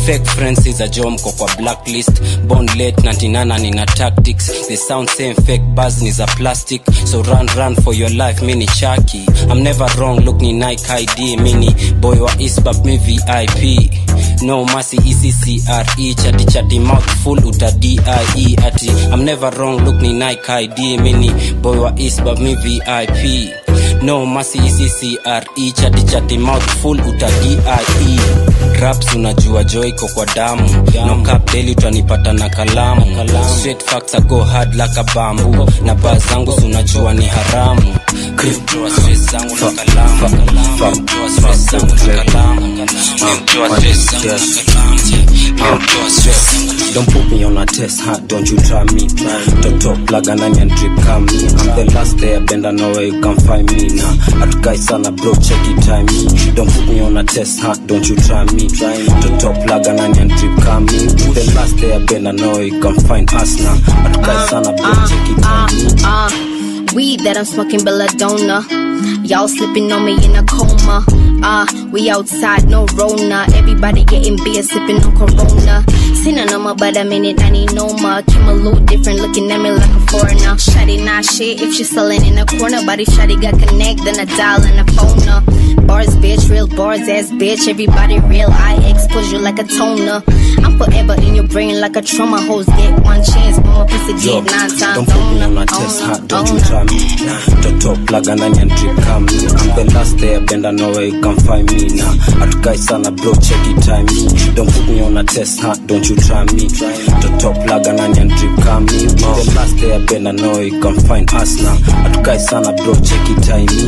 fake friends is a jom kwa blacklist. Born late 99 nina tactics. They sound same fake buzz is a plastic. So run for your life, mini Chucky. I'm never wrong, look ni Nike ID. Mini boy wa isbab me VIP. No mercy ECCRE. Chatty mouth full uta DIE ati. I'm never wrong, look ni Nike ID. Mini boy wa isbab me VIP. No mercy ECCRE. Chatty mouth full uta DIE. Raps unajua joy iko kwa damu. No cap daily utanipata na kalamu. Straight facts I go hard like a bamboo. Na baa zangu unajua ni haramu. Nimtoa stress zangu na kalamu. Nimtoa stress zangu na kalamu. Nimtoa stress zangu na kalamu. Nimtoa stress. Don't put me on a test, huh? Don't you try me. Toto plug and onion drip come me. I'm the last day I bend, I know where you can find me now. At guys sana bro, check it time me. Don't put me on a test, huh? Don't you try me. Toto plug and onion drip come me. The last day I bend, I know where you can find us now. At guys sana bro, check it time me. Weed that I'm smoking belladonna. Y'all slipping on me in a coma. We outside, no Rona. Everybody getting beer, sipping on Corona. Seen a number, but a minute, I need no more. Came a little different, looking at me like a foreigner. Shawty not shit if she selling in a corner. Body shawty got connect, then I dial and I phone her. Bars, bitch, real bars, ass bitch. Everybody real, I expose you like a toner. I'm forever in your brain like a trauma. Hoes get one chance, but my pussy get 9 times. Don't put me on a test, huh? Don't you try me. Toto plug and onion drip come me. I'm the last day I bend, I know where you can find me now. At guys sana bro, check it time me. Don't put me on a test, huh? Don't you try me. Toto plug and onion drip come me. The last day I bend, I know where you can find us now. At guys sana bro, check it time me.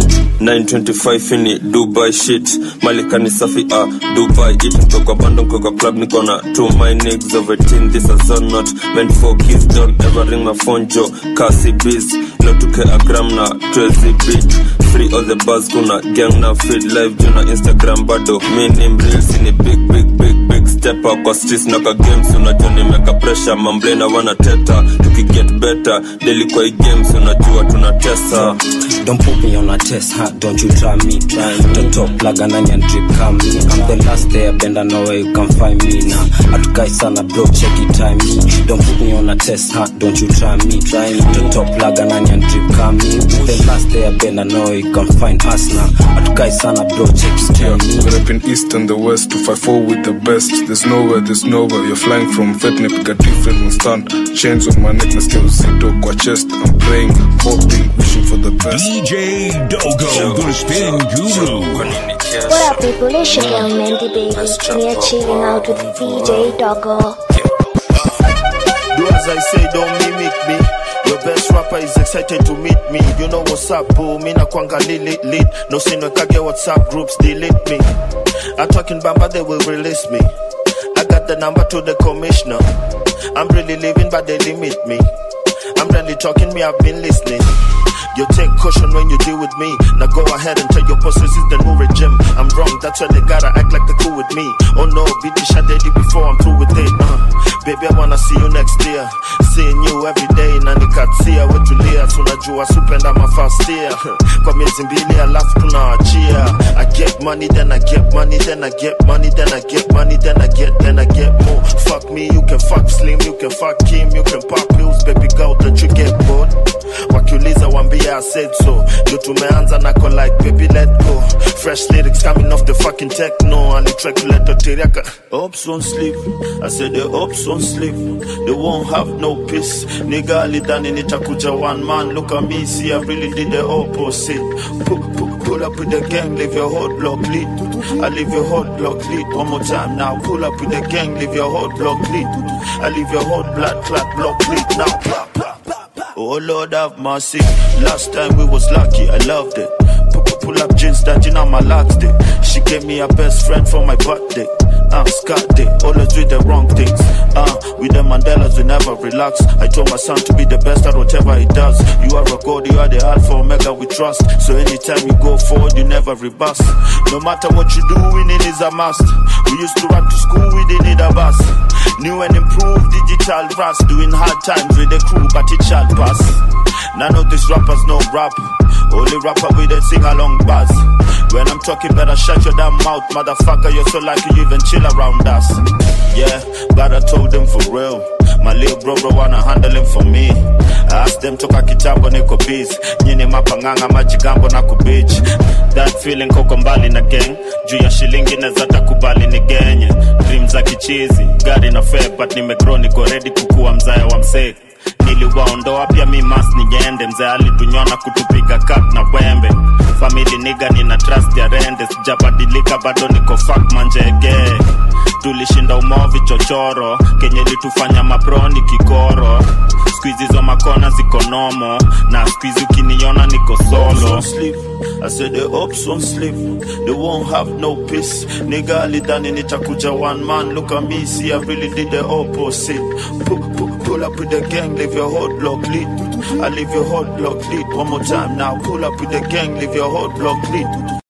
925 in it, Dubai shit. Malikani safi Dubai it. Toka bando kwa club niko na to my niggas of 18. This is not meant for kids. Don't ever ring my phone, Joe. Kasi biz. No tuke a gram na 12 beat. Free all the buzz kuna gang na feed live juna Instagram bado. Me name reels in a big step up kwa streets na ka games. Unajua nimeka pressure mamblena wana teta. Tuki get better. Daily kwa games unajua tunatesa. Don't put me on a test, huh? Don't you try me. Toto plug and onion drip come me. I'm the last day I bend, I know where you can find me now. At guys sana bro, check it time me. Don't put me on a test, huh? Don't you try me. Toto plug and onion drip come me. The last day I bend, I know where you can find us now. At guys sana bro, check it time me. We're up in east and the west to fight for with the best. There's nowhere. You're flying from Vietnam, pick a different stand. Chains on my neck, na still zito kwa chest. I'm praying, hoping, wishing for the best. DJ Dogo, the spin guru. What up, people? It's your girl Mandy Baby, and you're chilling out with DJ Dogo. Do as I say, don't mimic me. Your best rapper is excited to meet me. You know what's up, boo. Me na kwanga lit. No sin no kage WhatsApp groups delete me. I'm talking bamba, they will release me. I got the number to the commissioner. I'm really living, but they limit me. I'm really talking, me, I've been listening. You take caution when you deal with me. Now go ahead and tell your bosses it's the new regime. I'm wrong, that's why they gotta act like they're cool with me. Oh no, beat the shot daddy before I'm through with it. Baby, I wanna see you next year. Seeing you every day, nani katsia wetulia. Tunajua supenda my first year. Kwa miezi mbili alafu tunaachia. I get money, then I get money, then I get money, then I get money, then I get more. Fuck me, you can fuck Slim, you can fuck Kim, you can pop pills, baby girl, don't you get bored? Wakiuliza wambia I said so. You tumeanza nako like baby let go. Fresh lyrics coming off the fucking techno. Ali try to let the teriaka. Hopes won't sleep. I said the hopes won't sleep. They won't have no peace. Nigga alidhani nitakuja one man. Look at me, see I really did the opposite. Pull up with the gang, leave your hot block lit. I leave your hot block lit. One more time now. Pull up with the gang, leave your hot block lit. I leave your hot blood clot block lit. Now blah blah. Oh Lord have mercy. Last time we was lucky, I loved it. Pull up jeans that you know my last day. She gave me her best friend for my birthday. Scott day, always do the wrong things. With the Mandelas we never relax. I told my son to be the best at whatever he does. You are a god, you are the alpha omega we trust. So anytime you go forward, you never reverse. No matter what you do, winning is a must. We used to run to school, we didn't need a bus. New and improved digital rust. Doing hard times with the crew, but it shall pass. None of these rappers know rap. Only rapper with a sing-along buzz. When I'm talking, better shut your damn mouth, motherfucker. You're so lucky you even chill around us. Yeah, but I told them for real. My little bro wanna handle him for me. I asked them toka kitambo niko busy. Nyini mapanganga majigambo na kubitch. That feeling koko mbali na gang. Juu ya shilingi neza takubali ni genye. Dreams za kichizi, gari na fake. But nimegrow niko ready kukua mzaya wa msek. Niliwaondoa pia mi mas niende. Mzee alitunyona kutupiga cut na wembe. Family nigga nina trust ya rende. Sijabadilika bado niko fuck manjege. Tulishinda umovi chochoro. Kenye litufanya maproni kikoro. Squeeze zo makona ziko nomo. Na squeeze ukiniona niko solo. I said the ops won't sleep. They won't have no peace. Nigga alidhani nitakuja one man. Look at me, see I really did the opposite. Pull up with the gang, leave your hot block lit. I leave your hot block lit. One more time now. Pull up with the gang, leave your hot block lit.